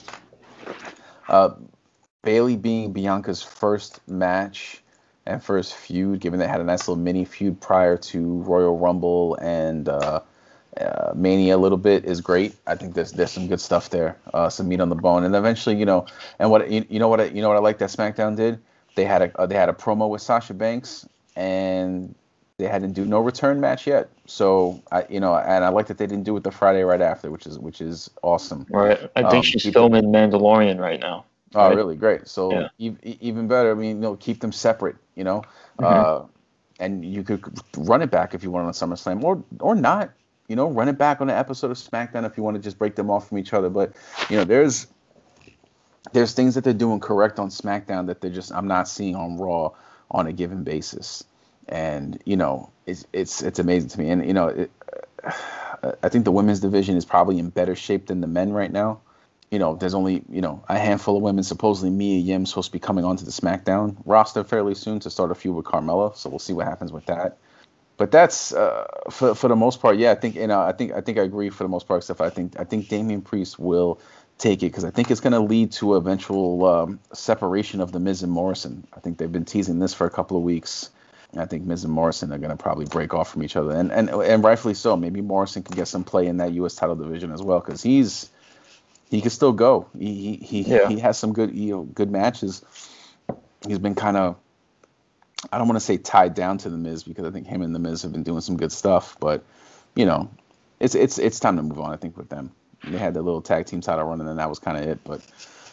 uh, Bailey being Bianca's first match and first feud, given they had a nice little mini feud prior to Royal Rumble and uh, uh, Mania a little bit, is great. I think there's there's some good stuff there, uh, some meat on the bone, and eventually, you know, and what you, you know what I, you know what I like that SmackDown did? They had a uh, they had a promo with Sasha Banks, and they hadn't do no return match yet. So I you know, and I like that they didn't do it the Friday right after, which is which is awesome. Right. I think Um, she's keep it, filming Mandalorian right now. Oh, Right? really? Great. So Yeah. e- e- even better. I mean, you know, keep them separate. You know, hmm uh, and you could run it back if you want on SummerSlam, or or not. You know, run it back on an episode of SmackDown if you want to just break them off from each other. But you know, there's there's things that they're doing correct on SmackDown that they're just I'm not seeing on Raw on a given basis, and you know, it's it's it's amazing to me. And you know, it, I think the women's division is probably in better shape than the men right now. you know, there's only, you know, a handful of women. Supposedly Mia Yim supposed to be coming onto the SmackDown roster fairly soon to start a feud with Carmella. So we'll see what happens with that. But that's uh, for for the most part. Yeah, I think you know. I think I think I agree for the most part. Stuff. I think I think Damian Priest will take it because I think it's going to lead to eventual um, separation of the Miz and Morrison. I think they've been teasing this for a couple of weeks. I think Miz and Morrison are going to probably break off from each other, and and and rightfully so. Maybe Morrison can get some play in that U S title division as well because he's he can still go. He he Yeah. he has some good you know good matches. He's been kind of, I don't want to say tied down to the Miz because I think him and the Miz have been doing some good stuff, but you know, it's it's it's time to move on. I think with them, they had their little tag team title run, and then that was kind of it. But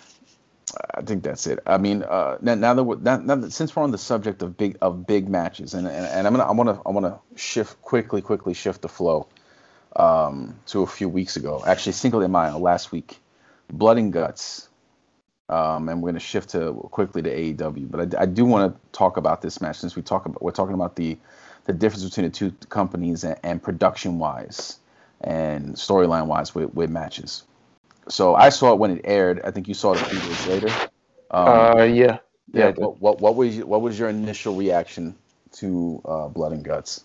I think that's it. I mean, uh, now, now that, we're, now, now that since we're on the subject of big of big matches, and and, and I'm gonna I want to I want to shift quickly quickly shift the flow um, to a few weeks ago. Actually, Cinco de Mayo last week, Blood and Guts. Um, and we're going to shift to quickly to A E W, but I, I do want to talk about this match since we talk about we're talking about the the difference between the two companies and, and production wise and storyline wise with, with matches. So I saw it when it aired. I think you saw it a few days later. Um, Uh, yeah. yeah. I did. What, what what was what was your initial reaction to uh, Blood and Guts?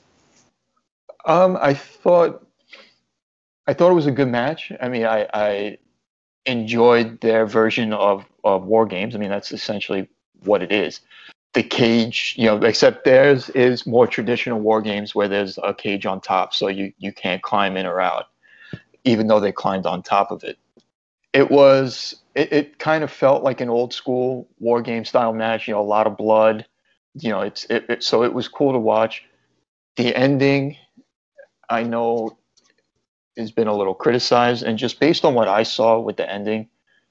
Um, I thought I thought it was a good match. I mean, I, I enjoyed their version of, of War Games. I mean, that's essentially what it is. The cage, you know, except theirs is more traditional War Games where there's a cage on top, so you, you can't climb in or out, even though they climbed on top of it. It was, it, it kind of felt like an old school War Game style match, you know, a lot of blood, you know, it's, it, it so it was cool to watch. The ending, I know, has been a little criticized, and just based on what I saw with the ending,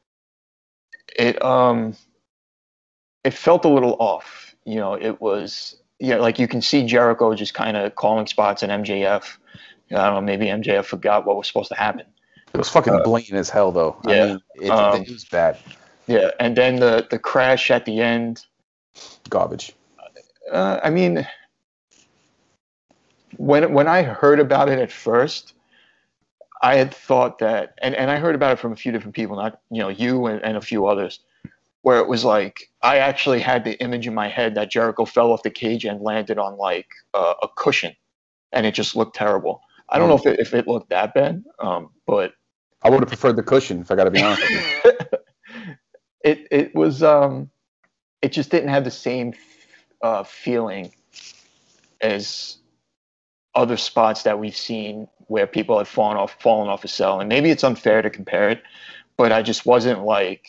it um it felt a little off. You know, it was yeah, like you can see Jericho just kind of calling spots at M J F. I don't know, maybe M J F forgot what was supposed to happen. It was fucking Uh, blatant as hell, though. I yeah, mean, it, um, it was bad, yeah, and then the the crash at the end. garbage. Uh, I mean, when when I heard about it at first, I had thought that, and, and I heard about it from a few different people, not you know you and, and a few others, where it was like I actually had the image in my head that Jericho fell off the cage and landed on like uh, a cushion, and it just looked terrible. I don't know if it, if it looked that bad, um, but I would have preferred the cushion if I got to be honest with you. it it was um, it just didn't have the same uh, feeling as other spots that we've seen where people had fallen off fallen off a cell, and maybe it's unfair to compare it, but I just wasn't like,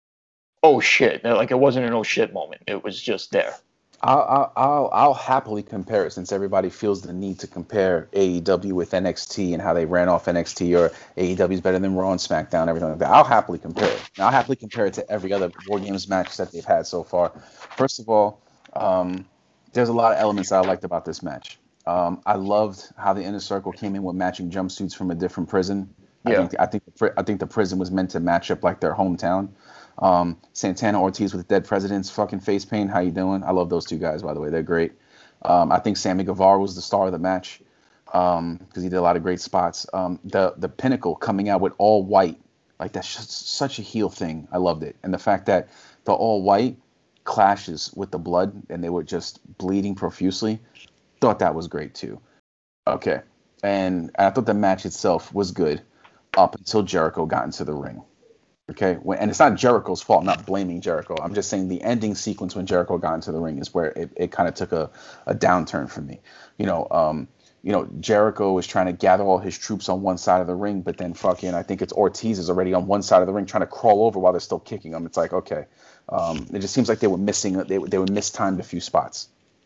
oh shit, like it wasn't an oh shit moment. It was just there. I'll, I'll I'll I'll happily compare it since everybody feels the need to compare A E W with N X T and how they ran off N X T or A E W is better than Raw and SmackDown, everything like that. I'll happily compare it. And I'll happily compare it to every other War Games match that they've had so far. First of all, um, there's a lot of elements that I liked about this match. Um, I loved how the Inner Circle came in with matching jumpsuits from a different prison. Yeah. I think I think the, I think the prison was meant to match up like their hometown. Um, Santana Ortiz with Dead President's fucking face paint. How you doing? I love those two guys, by the way. They're great. Um, I think Sammy Guevara was the star of the match because um, he did a lot of great spots. Um, the the Pinnacle coming out with all white, like that's just such a heel thing. I loved it, and the fact that the all white clashes with the blood and they were just bleeding profusely. Thought that was great too. Okay, and I thought the match itself was good up until Jericho got into the ring. Okay, when, and it's not Jericho's fault. I'm not blaming Jericho. I'm just saying the ending sequence when Jericho got into the ring is where it, it kind of took a, a downturn for me. You know, um, you know, Jericho is trying to gather all his troops on one side of the ring, but then fucking, I think it's Ortiz is already on one side of the ring trying to crawl over while they're still kicking him. It's like, okay, um, it just seems like they were missing, they they were mistimed a few spots.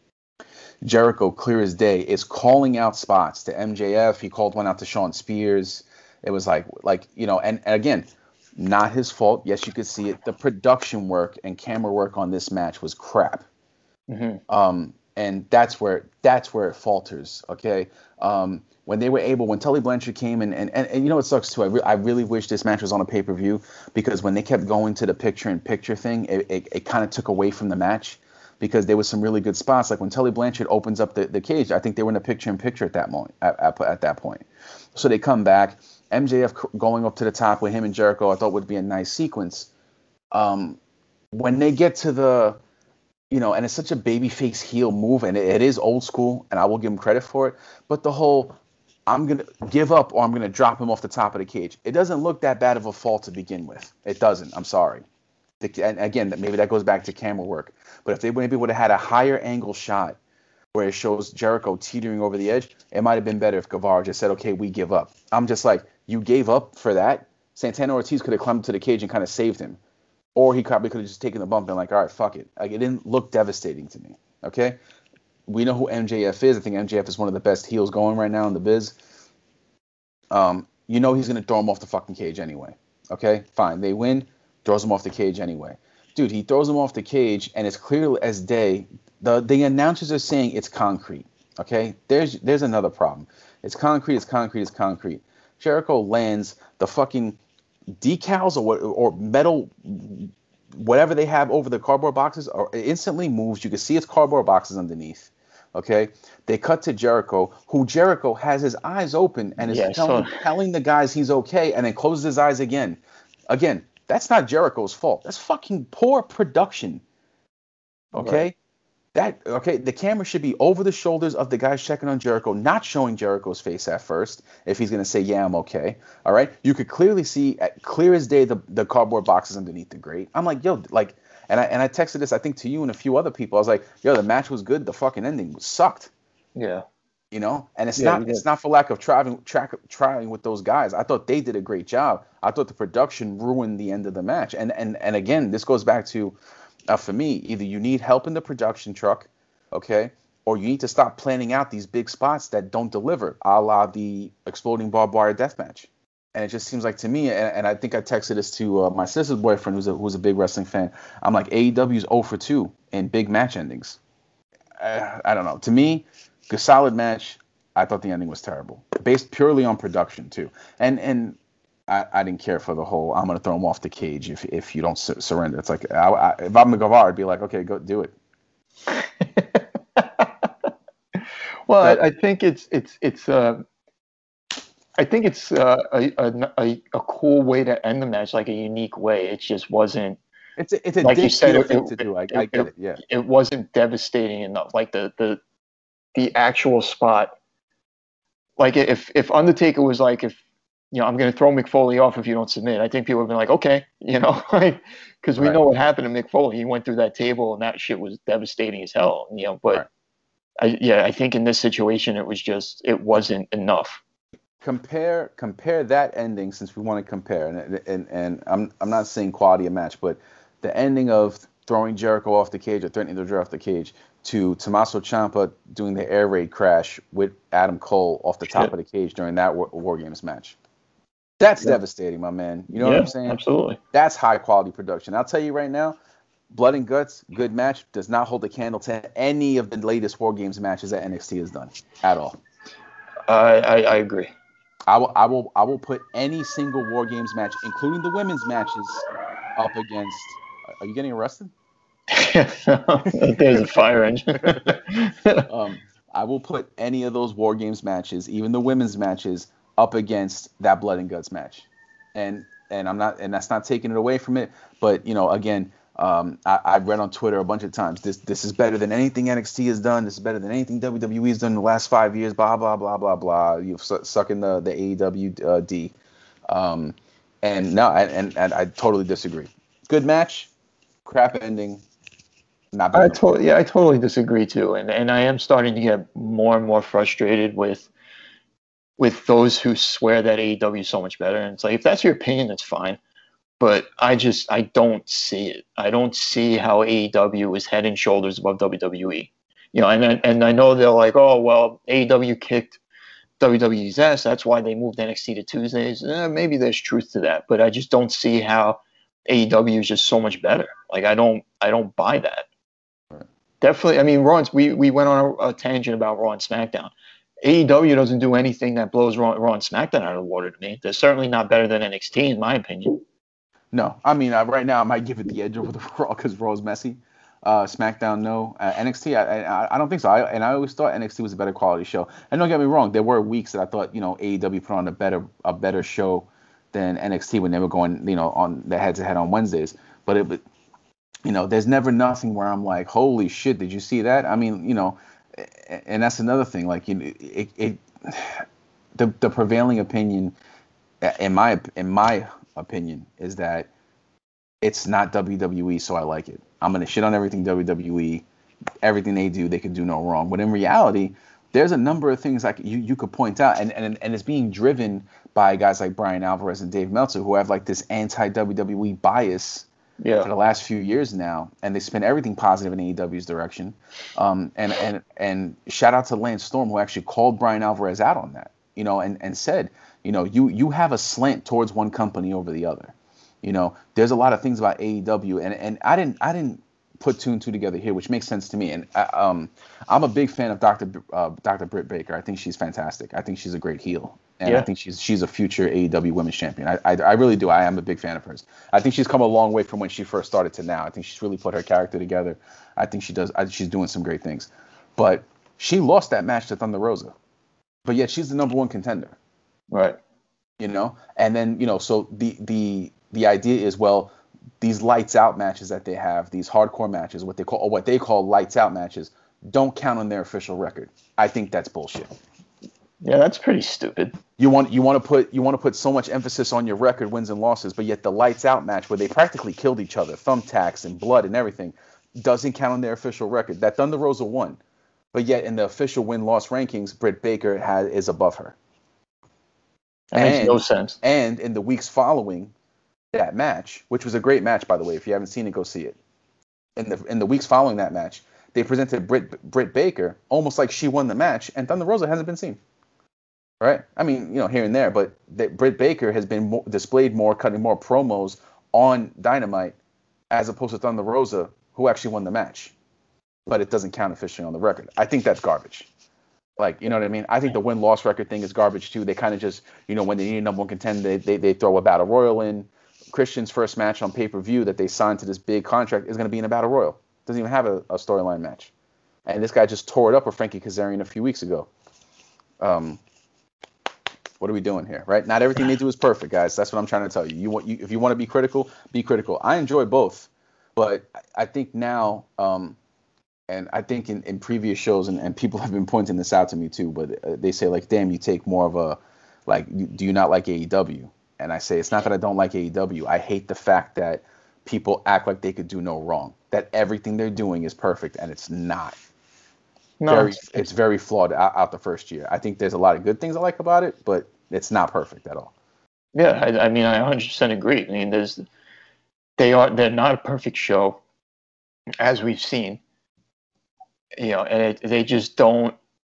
Jericho, clear as day, is calling out spots to M J F. He called one out to Shawn Spears. It was like, like you know, and, and again, not his fault. Yes, you could see it. The production work and camera work on this match was crap. Mm-hmm. Um, and that's where that's where it falters. Okay, um, when they were able, when Tully Blanchard came in, and, and, and you know what sucks too. I, re- I really wish this match was on a pay per view because when they kept going to the picture in picture thing, it, it, it kind of took away from the match. Because there was some really good spots, like when Tully Blanchard opens up the, the cage. I think they were in a picture in picture at that moment. At, at, at that point, so they come back M J F going up to the top with him and Jericho, I thought would be a nice sequence. Um, when they get to the, you know, and it's such a babyface heel move, and it, it is old school, and I will give him credit for it. But the whole, I'm gonna give up or I'm gonna drop him off the top of the cage. It doesn't look that bad of a fall to begin with. It doesn't. I'm sorry. The, and again, maybe that goes back to camera work. But if they maybe would have had a higher angle shot where it shows Jericho teetering over the edge, it might have been better if Guevara just said, okay, we give up. I'm just like, you gave up for that? Santana Ortiz could have climbed to the cage and kind of saved him. Or he probably could have just taken the bump and like, all right, fuck it. Like, it didn't look devastating to me, okay? We know who M J F is. I think M J F is one of the best heels going right now in the biz. Um, you know he's going to throw him off the fucking cage anyway, okay? Fine, they win, throws him off the cage anyway. Dude, he throws him off the cage, and it's clear as day. The the announcers are saying it's concrete. Okay, there's there's another problem. It's concrete. It's concrete. It's concrete. Jericho lands the fucking decals or what or metal, whatever they have over the cardboard boxes, or it instantly moves. You can see it's cardboard boxes underneath. Okay, they cut to Jericho, who Jericho has his eyes open and is Yeah, telling, so- telling the guys he's okay, and then closes his eyes again. Again, that's not Jericho's fault. That's fucking poor production. Okay. Right. That okay, the camera should be over the shoulders of the guys checking on Jericho, not showing Jericho's face at first. If he's gonna say, "Yeah, I'm okay," all right, you could clearly see, at clear as day, the the cardboard boxes underneath the grate. I'm like, yo, like, and I and I texted this, I think, to you and a few other people. I was like, yo, the match was good. The fucking ending sucked. Yeah. You know, and it's Yeah, not you did. it's not for lack of trying track trying with those guys. I thought they did a great job. I thought the production ruined the end of the match. And and and again, this goes back to, uh, for me, either you need help in the production truck, okay, or you need to stop planning out these big spots that don't deliver, a la the exploding barbed wire death match. And it just seems like to me, and, and I think I texted this to uh, my sister's boyfriend, who's a who's a big wrestling fan. I'm like, A E W's zero for two in big match endings. Uh, I don't know. To me, a solid match. I thought the ending was terrible, based purely on production too. And and I, I didn't care for the whole I'm gonna throw him off the cage if if you don't su- surrender. It's like I, I, if I'm the Guevara, I'd be like, okay, go do it. Well, That- I, I think it's it's it's uh, I think it's uh, a, a a a cool way to end the match, like a unique way. It just wasn't It's a, it's a like you dick said. heel It, thing it, to do. I, it, I get it, it. Yeah. it wasn't devastating enough. Like the the the actual spot. Like if if Undertaker was like, if you know, I'm going to throw Mick Foley off if you don't submit, I think people would have been like, okay, you know, like because we Right. know what happened to Mick Foley. He went through that table and that shit was devastating as hell. You know, but Right. I yeah, I think in this situation it was just it wasn't enough. compare compare that ending, since we want to compare, and and and I'm I'm not saying quality of match, but the ending of throwing Jericho off the cage or threatening to draw off the cage to Tommaso Ciampa doing the air raid crash with Adam Cole off the top Shit. of the cage during that War, War Games match. That's Yeah. devastating, my man. You know yeah, what I'm saying? Absolutely. That's high quality production. I'll tell you right now, Blood and Guts, good match, does not hold a candle to any of the latest War Games matches that N X T has done at all. I I, I agree. I will, I will, I will put any single War Games match, including the women's matches, up against. Are you getting arrested? There's a fire engine. Um, I will put any of those War Games matches, even the women's matches, up against that Blood and Guts match, and and I'm not, and that's not taking it away from it. But you know, again, um, I, I've read on Twitter a bunch of times. This this is better than anything N X T has done. This is better than anything W W E has done in the last five years. Blah blah blah blah blah. You've su- sucking the the A E W uh, D. Um, and no, and, and and I totally disagree. Good match, crap ending. Not I bad. totally, yeah, I totally disagree too, and and I am starting to get more and more frustrated with with those who swear that A E W is so much better. And it's like, if that's your opinion, that's fine. But I just I don't see it. I don't see how A E W is head and shoulders above W W E. You know, and I- and I know they're like, oh well, A E W kicked W W E's ass. That's why they moved N X T to Tuesdays. Eh, maybe there's truth to that, but I just don't see how A E W is just so much better. Like I don't I don't buy that. Definitely, I mean, Raw. and- We we went on a, a tangent about Raw and SmackDown. A E W doesn't do anything that blows Raw, Raw and SmackDown out of the water to me. They're certainly not better than N X T, in my opinion. No, I mean, uh, right now I might give it the edge over the Raw because Raw's messy. Uh, SmackDown, no. Uh, N X T, I, I I don't think so. I, and I always thought N X T was a better quality show. And don't get me wrong, there were weeks that I thought, you know, A E W put on a better a better show than N X T when they were going, you know, on the head to head on Wednesdays. But it, you know, there's never nothing where I'm like, holy shit, did you see that? I mean, you know, and that's another thing. Like, you know, it, it the the prevailing opinion, in my in my opinion, is that it's not W W E, so I like it. I'm gonna shit on everything W W E, everything they do, they can do no wrong. But in reality, there's a number of things like you, you could point out, and, and and it's being driven by guys like Brian Alvarez and Dave Meltzer, who have like this anti-W W E bias yeah. for the last few years now, and they spin everything positive in A E W's direction. Um, and and and shout out to Lance Storm, who actually called Brian Alvarez out on that, you know, and and said, you know, you you have a slant towards one company over the other. You know, there's a lot of things about A E W, and, and I didn't I didn't put two and two together here, which makes sense to me. And I, um, I'm a big fan of Doctor Uh, Doctor Britt Baker. I think she's fantastic. I think she's a great heel, and yeah. I think she's she's a future A E W Women's Champion. I, I I really do. I am a big fan of hers. I think she's come a long way from when she first started to now. I think she's really put her character together. I think she does. I, she's doing some great things. But she lost that match to Thunder Rosa, but yet she's the number one contender. Right. You know, and then you know, so the the the idea is, well, these lights out matches that they have, these hardcore matches, what they call or what they call lights out matches, don't count on their official record. I think that's bullshit. Yeah, that's pretty stupid. You want you want to put you want to put so much emphasis on your record wins and losses, but yet the lights out match where they practically killed each other, thumbtacks and blood and everything, doesn't count on their official record. That Thunder Rosa won, but yet in the official win loss rankings, Britt Baker has is above her. That and, makes no sense. And in the weeks following that match, which was a great match, by the way, if you haven't seen it, go see it. In the in the weeks following that match, they presented Britt Britt Baker almost like she won the match, and Thunder Rosa hasn't been seen. Right? I mean, you know, here and there, but that Britt Baker has been more, displayed more, cutting more promos on Dynamite as opposed to Thunder Rosa, who actually won the match. But it doesn't count officially on the record. I think that's garbage. Like, you know what I mean? I think the win-loss record thing is garbage, too. They kind of just, you know, when they need a number one contender, they, they, they throw a Battle Royal in. Christian's first match on pay-per-view that they signed to this big contract is going to be in a Battle Royal. Doesn't even have a, a storyline match. And this guy just tore it up with Frankie Kazarian a few weeks ago. Um, what are we doing here, right? Not everything they do is perfect, guys. That's what I'm trying to tell you. You want, you, if you want to be critical, be critical. I enjoy both, but I think now... Um, And I think in, in previous shows, and, and people have been pointing this out to me too, but uh, they say, like, damn, you take more of a, like, do you not like A E W? And I say, it's not that I don't like A E W. I hate the fact that people act like they could do no wrong, that everything they're doing is perfect, and it's not. No, very, it's, it's very flawed out, out the first year. I think there's a lot of good things I like about it, but it's not perfect at all. Yeah, I, I mean, I one hundred percent agree. I mean, there's, they are, they're not a perfect show, as we've seen. You know, and it, they just don't,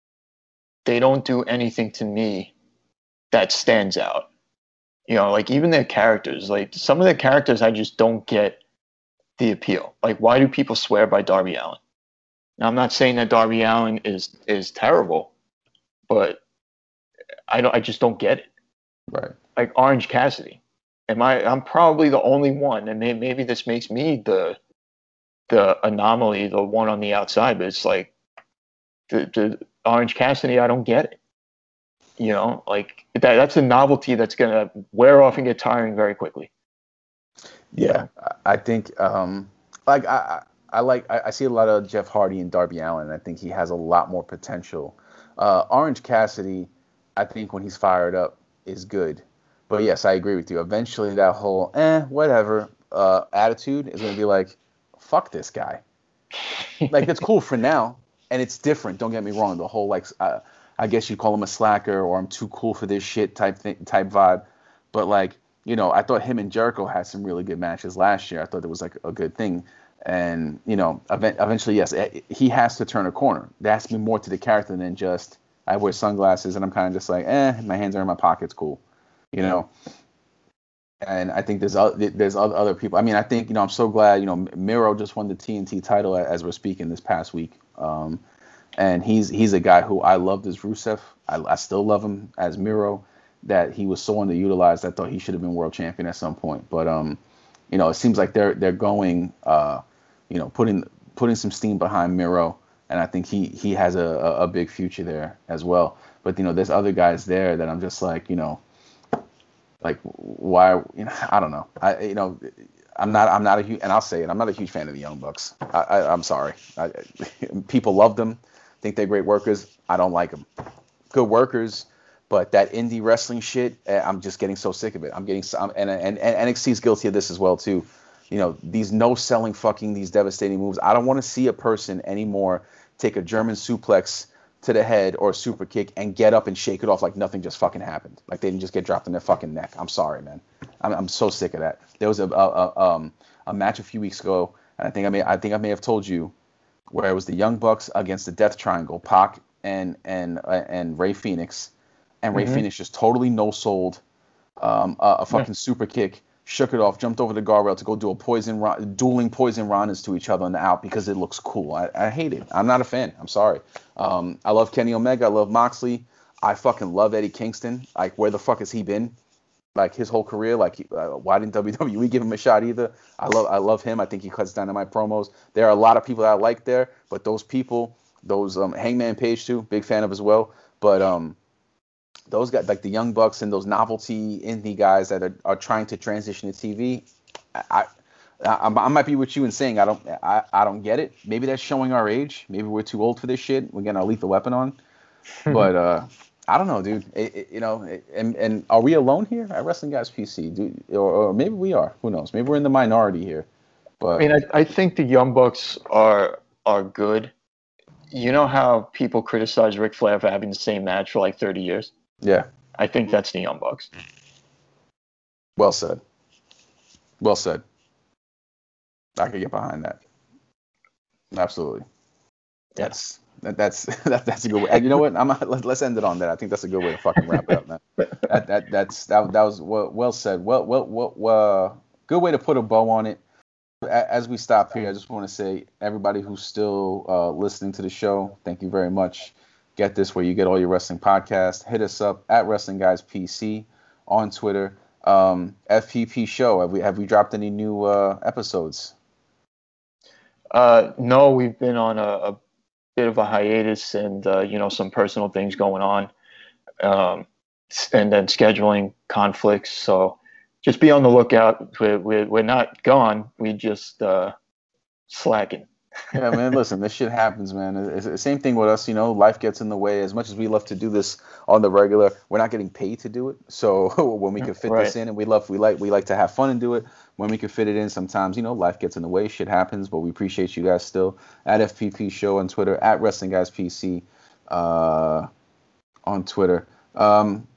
they don't do anything to me that stands out. You know, like even their characters, like some of their characters, I just don't get the appeal. Like, why do people swear by Darby Allin? Now, I'm not saying that Darby Allin is is terrible, but I don't, I just don't get it. Right. Like Orange Cassidy. Am I, I'm probably the only one, and may, maybe this makes me the, the anomaly, the one on the outside, but it's like the, the Orange Cassidy, I don't get it. You know, like that, that's a novelty that's going to wear off and get tiring very quickly. Yeah. I think, um, like, I, I like, I, I see a lot of Jeff Hardy and Darby Allin. I think he has a lot more potential. Uh, Orange Cassidy, I think when he's fired up is good. But yes, I agree with you. Eventually that whole, eh, whatever, uh, attitude is going to be like, fuck this guy. Like, it's cool for now, and it's different. Don't get me wrong. The whole, like, uh, I guess you call him a slacker, or I'm too cool for this shit type thing, type vibe. But, like, you know, I thought him and Jericho had some really good matches last year. I thought it was, like, a good thing. And, you know, event- eventually, yes, he has to turn a corner. There has to be more to the character than just, I wear sunglasses, and I'm kind of just like, eh, my hands are in my pockets, cool. You know? And I think there's other, there's other people. I mean, I think, you know, I'm so glad, you know, Miro just won the T N T title as we're speaking this past week. Um, and he's he's a guy who I loved as Rusev. I, I still love him as Miro, that he was so underutilized. I thought he should have been world champion at some point. But, um, you know, it seems like they're they're going, uh, you know, putting putting some steam behind Miro, and I think he he has a, a, a big future there as well. But you know, there's other guys there that I'm just like, you know, like why, you know, I don't know. I you know, I'm not I'm not a huge, and I'll say it, I'm not a huge fan of the Young Bucks. I, I I'm sorry. I, people love them, think they're great workers. I don't like them. Good workers, but that indie wrestling shit, I'm just getting so sick of it. I'm getting I'm, and, and and N X T is guilty of this as well too. You know, these no selling fucking these devastating moves. I don't want to see a person anymore take a German suplex to the head or a super kick and get up and shake it off like nothing just fucking happened. Like they didn't just get dropped in their fucking neck. I'm sorry, man. I'm I'm so sick of that. There was a a, a um a match a few weeks ago, and I think I may I think I may have told you, where it was the Young Bucks against the Death Triangle, Pac and and uh, and Ray Phoenix, and Ray mm-hmm. Phoenix just totally no sold um a, a fucking yeah. super kick. Shook it off, jumped over the guardrail to go do a poison, dueling poison Rondas to each other on the out because it looks cool. I, I hate it. I'm not a fan. I'm sorry. Um, I love Kenny Omega. I love Moxley. I fucking love Eddie Kingston. Like, where the fuck has he been? Like, his whole career. Like, uh, why didn't W W E give him a shot either? I love, I love him. I think he cuts down to my promos. There are a lot of people that I like there, but those people, those um, Hangman Page too, big fan of as well. But um. Those guys, like the Young Bucks and those novelty indie guys that are, are trying to transition to T V, I, I I might be with you in saying I don't I, I don't get it. Maybe that's showing our age. Maybe we're too old for this shit. We're getting our Lethal Weapon on. But uh, I don't know, dude. It, it, you know, it, and and are we alone here at Wrestling Guys P C? Do, or, or maybe we are. Who knows? Maybe we're in the minority here. But I mean, I, I think the Young Bucks are are good. You know how people criticize Ric Flair for having the same match for like thirty years? Yeah. I think that's the Young Bucks. Well said. Well said. I could get behind that. Absolutely. That's that, that's that, that's a good way. And you know what? I'm let, let's end it on that. I think that's a good way to fucking wrap it up, man. That that that's that that was well, well said. Well well well uh, good way to put a bow on it. As we stop here, I just want to say everybody who's still uh, listening to the show, thank you very much. Get this where you get all your wrestling podcasts. Hit us up at Wrestling Guys P C on Twitter. Um, F P P Show. Have we have we dropped any new uh, episodes? Uh, no, we've been on a, a bit of a hiatus, and uh, you know, some personal things going on, um, and then scheduling conflicts. So just be on the lookout. We're we're, we're not gone. We just uh, slacking. Yeah, man, listen, this shit happens, man. It's the same thing with us, you know, life gets in the way. As much as we love to do this on the regular, we're not getting paid to do it. So when we can fit right. this in, and we love, we like, we like to have fun and do it. When we can fit it in, sometimes, you know, life gets in the way, shit happens, but we appreciate you guys still. At F P P Show on Twitter, at Wrestling Guys P C uh, on Twitter. Um,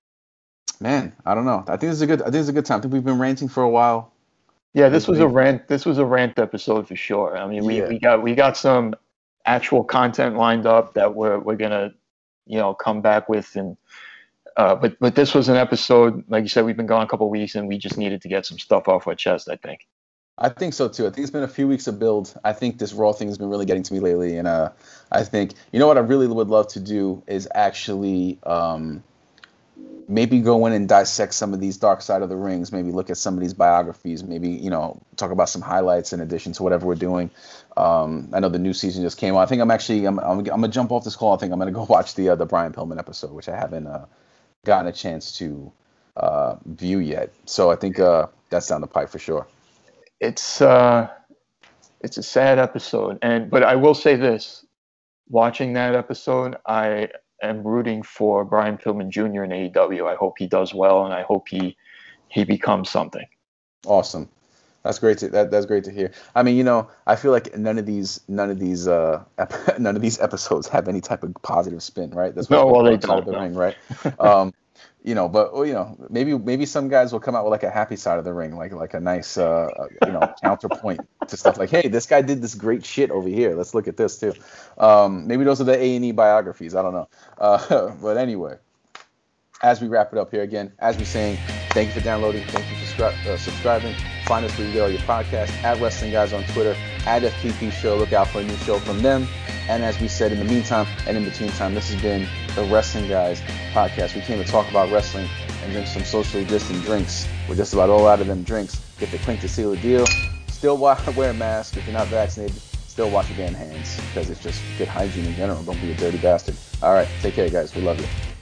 man, I don't know. I think this is a good, I think this is a good time. I think we've been ranting for a while. Yeah, this was a rant. This was a rant episode for sure. I mean, we, yeah. we got we got some actual content lined up that we're we're gonna, you know, come back with, and uh, but but this was an episode, like you said, we've been gone a couple of weeks, and we just needed to get some stuff off our chest, I think. I think so too. I think it's been a few weeks of build. I think this Raw thing has been really getting to me lately, and uh, I think you know what I really would love to do is actually. Um, Maybe go in and dissect some of these Dark Side of the Rings. Maybe look at some of these biographies. Maybe, you know, talk about some highlights in addition to whatever we're doing. Um, I know the new season just came out. I think I'm actually I'm I'm, I'm gonna jump off this call. I think I'm gonna go watch the uh, the Brian Pillman episode, which I haven't uh, gotten a chance to uh, view yet. So I think uh, that's down the pipe for sure. It's uh, it's a sad episode, and but I will say this: watching that episode, I. am rooting for Brian Pillman Junior in A E W. I hope he does well, and I hope he he becomes something. Awesome. That's great to that, that's great to hear. I mean, you know, I feel like none of these none of these uh ep- none of these episodes have any type of positive spin, right? That's no, well they don't. The ring, right? um, you know, but well, you know, maybe maybe some guys will come out with like a happy side of the ring, like like a nice uh you know counterpoint to stuff like, hey, this guy did this great shit over here. Let's look at this too. Um, maybe those are the A and E biographies. I don't know. Uh, but anyway, as we wrap it up here again, as we're saying, thank you for downloading. Thank you for subscri- uh, subscribing. Find us where you get all your podcasts, at Wrestling Guys on Twitter, at F P P Show. Look out for a new show from them. And as we said, in the meantime and in between time, this has been the Wrestling Guys podcast. We came to talk about wrestling and drink some socially distant drinks. We're just about all out of them drinks. Get the clink to seal the deal. Still wear a mask if you're not vaccinated. still wash your damn hands because it's just good hygiene in general. Don't be a dirty bastard. All right, take care, guys. We love you.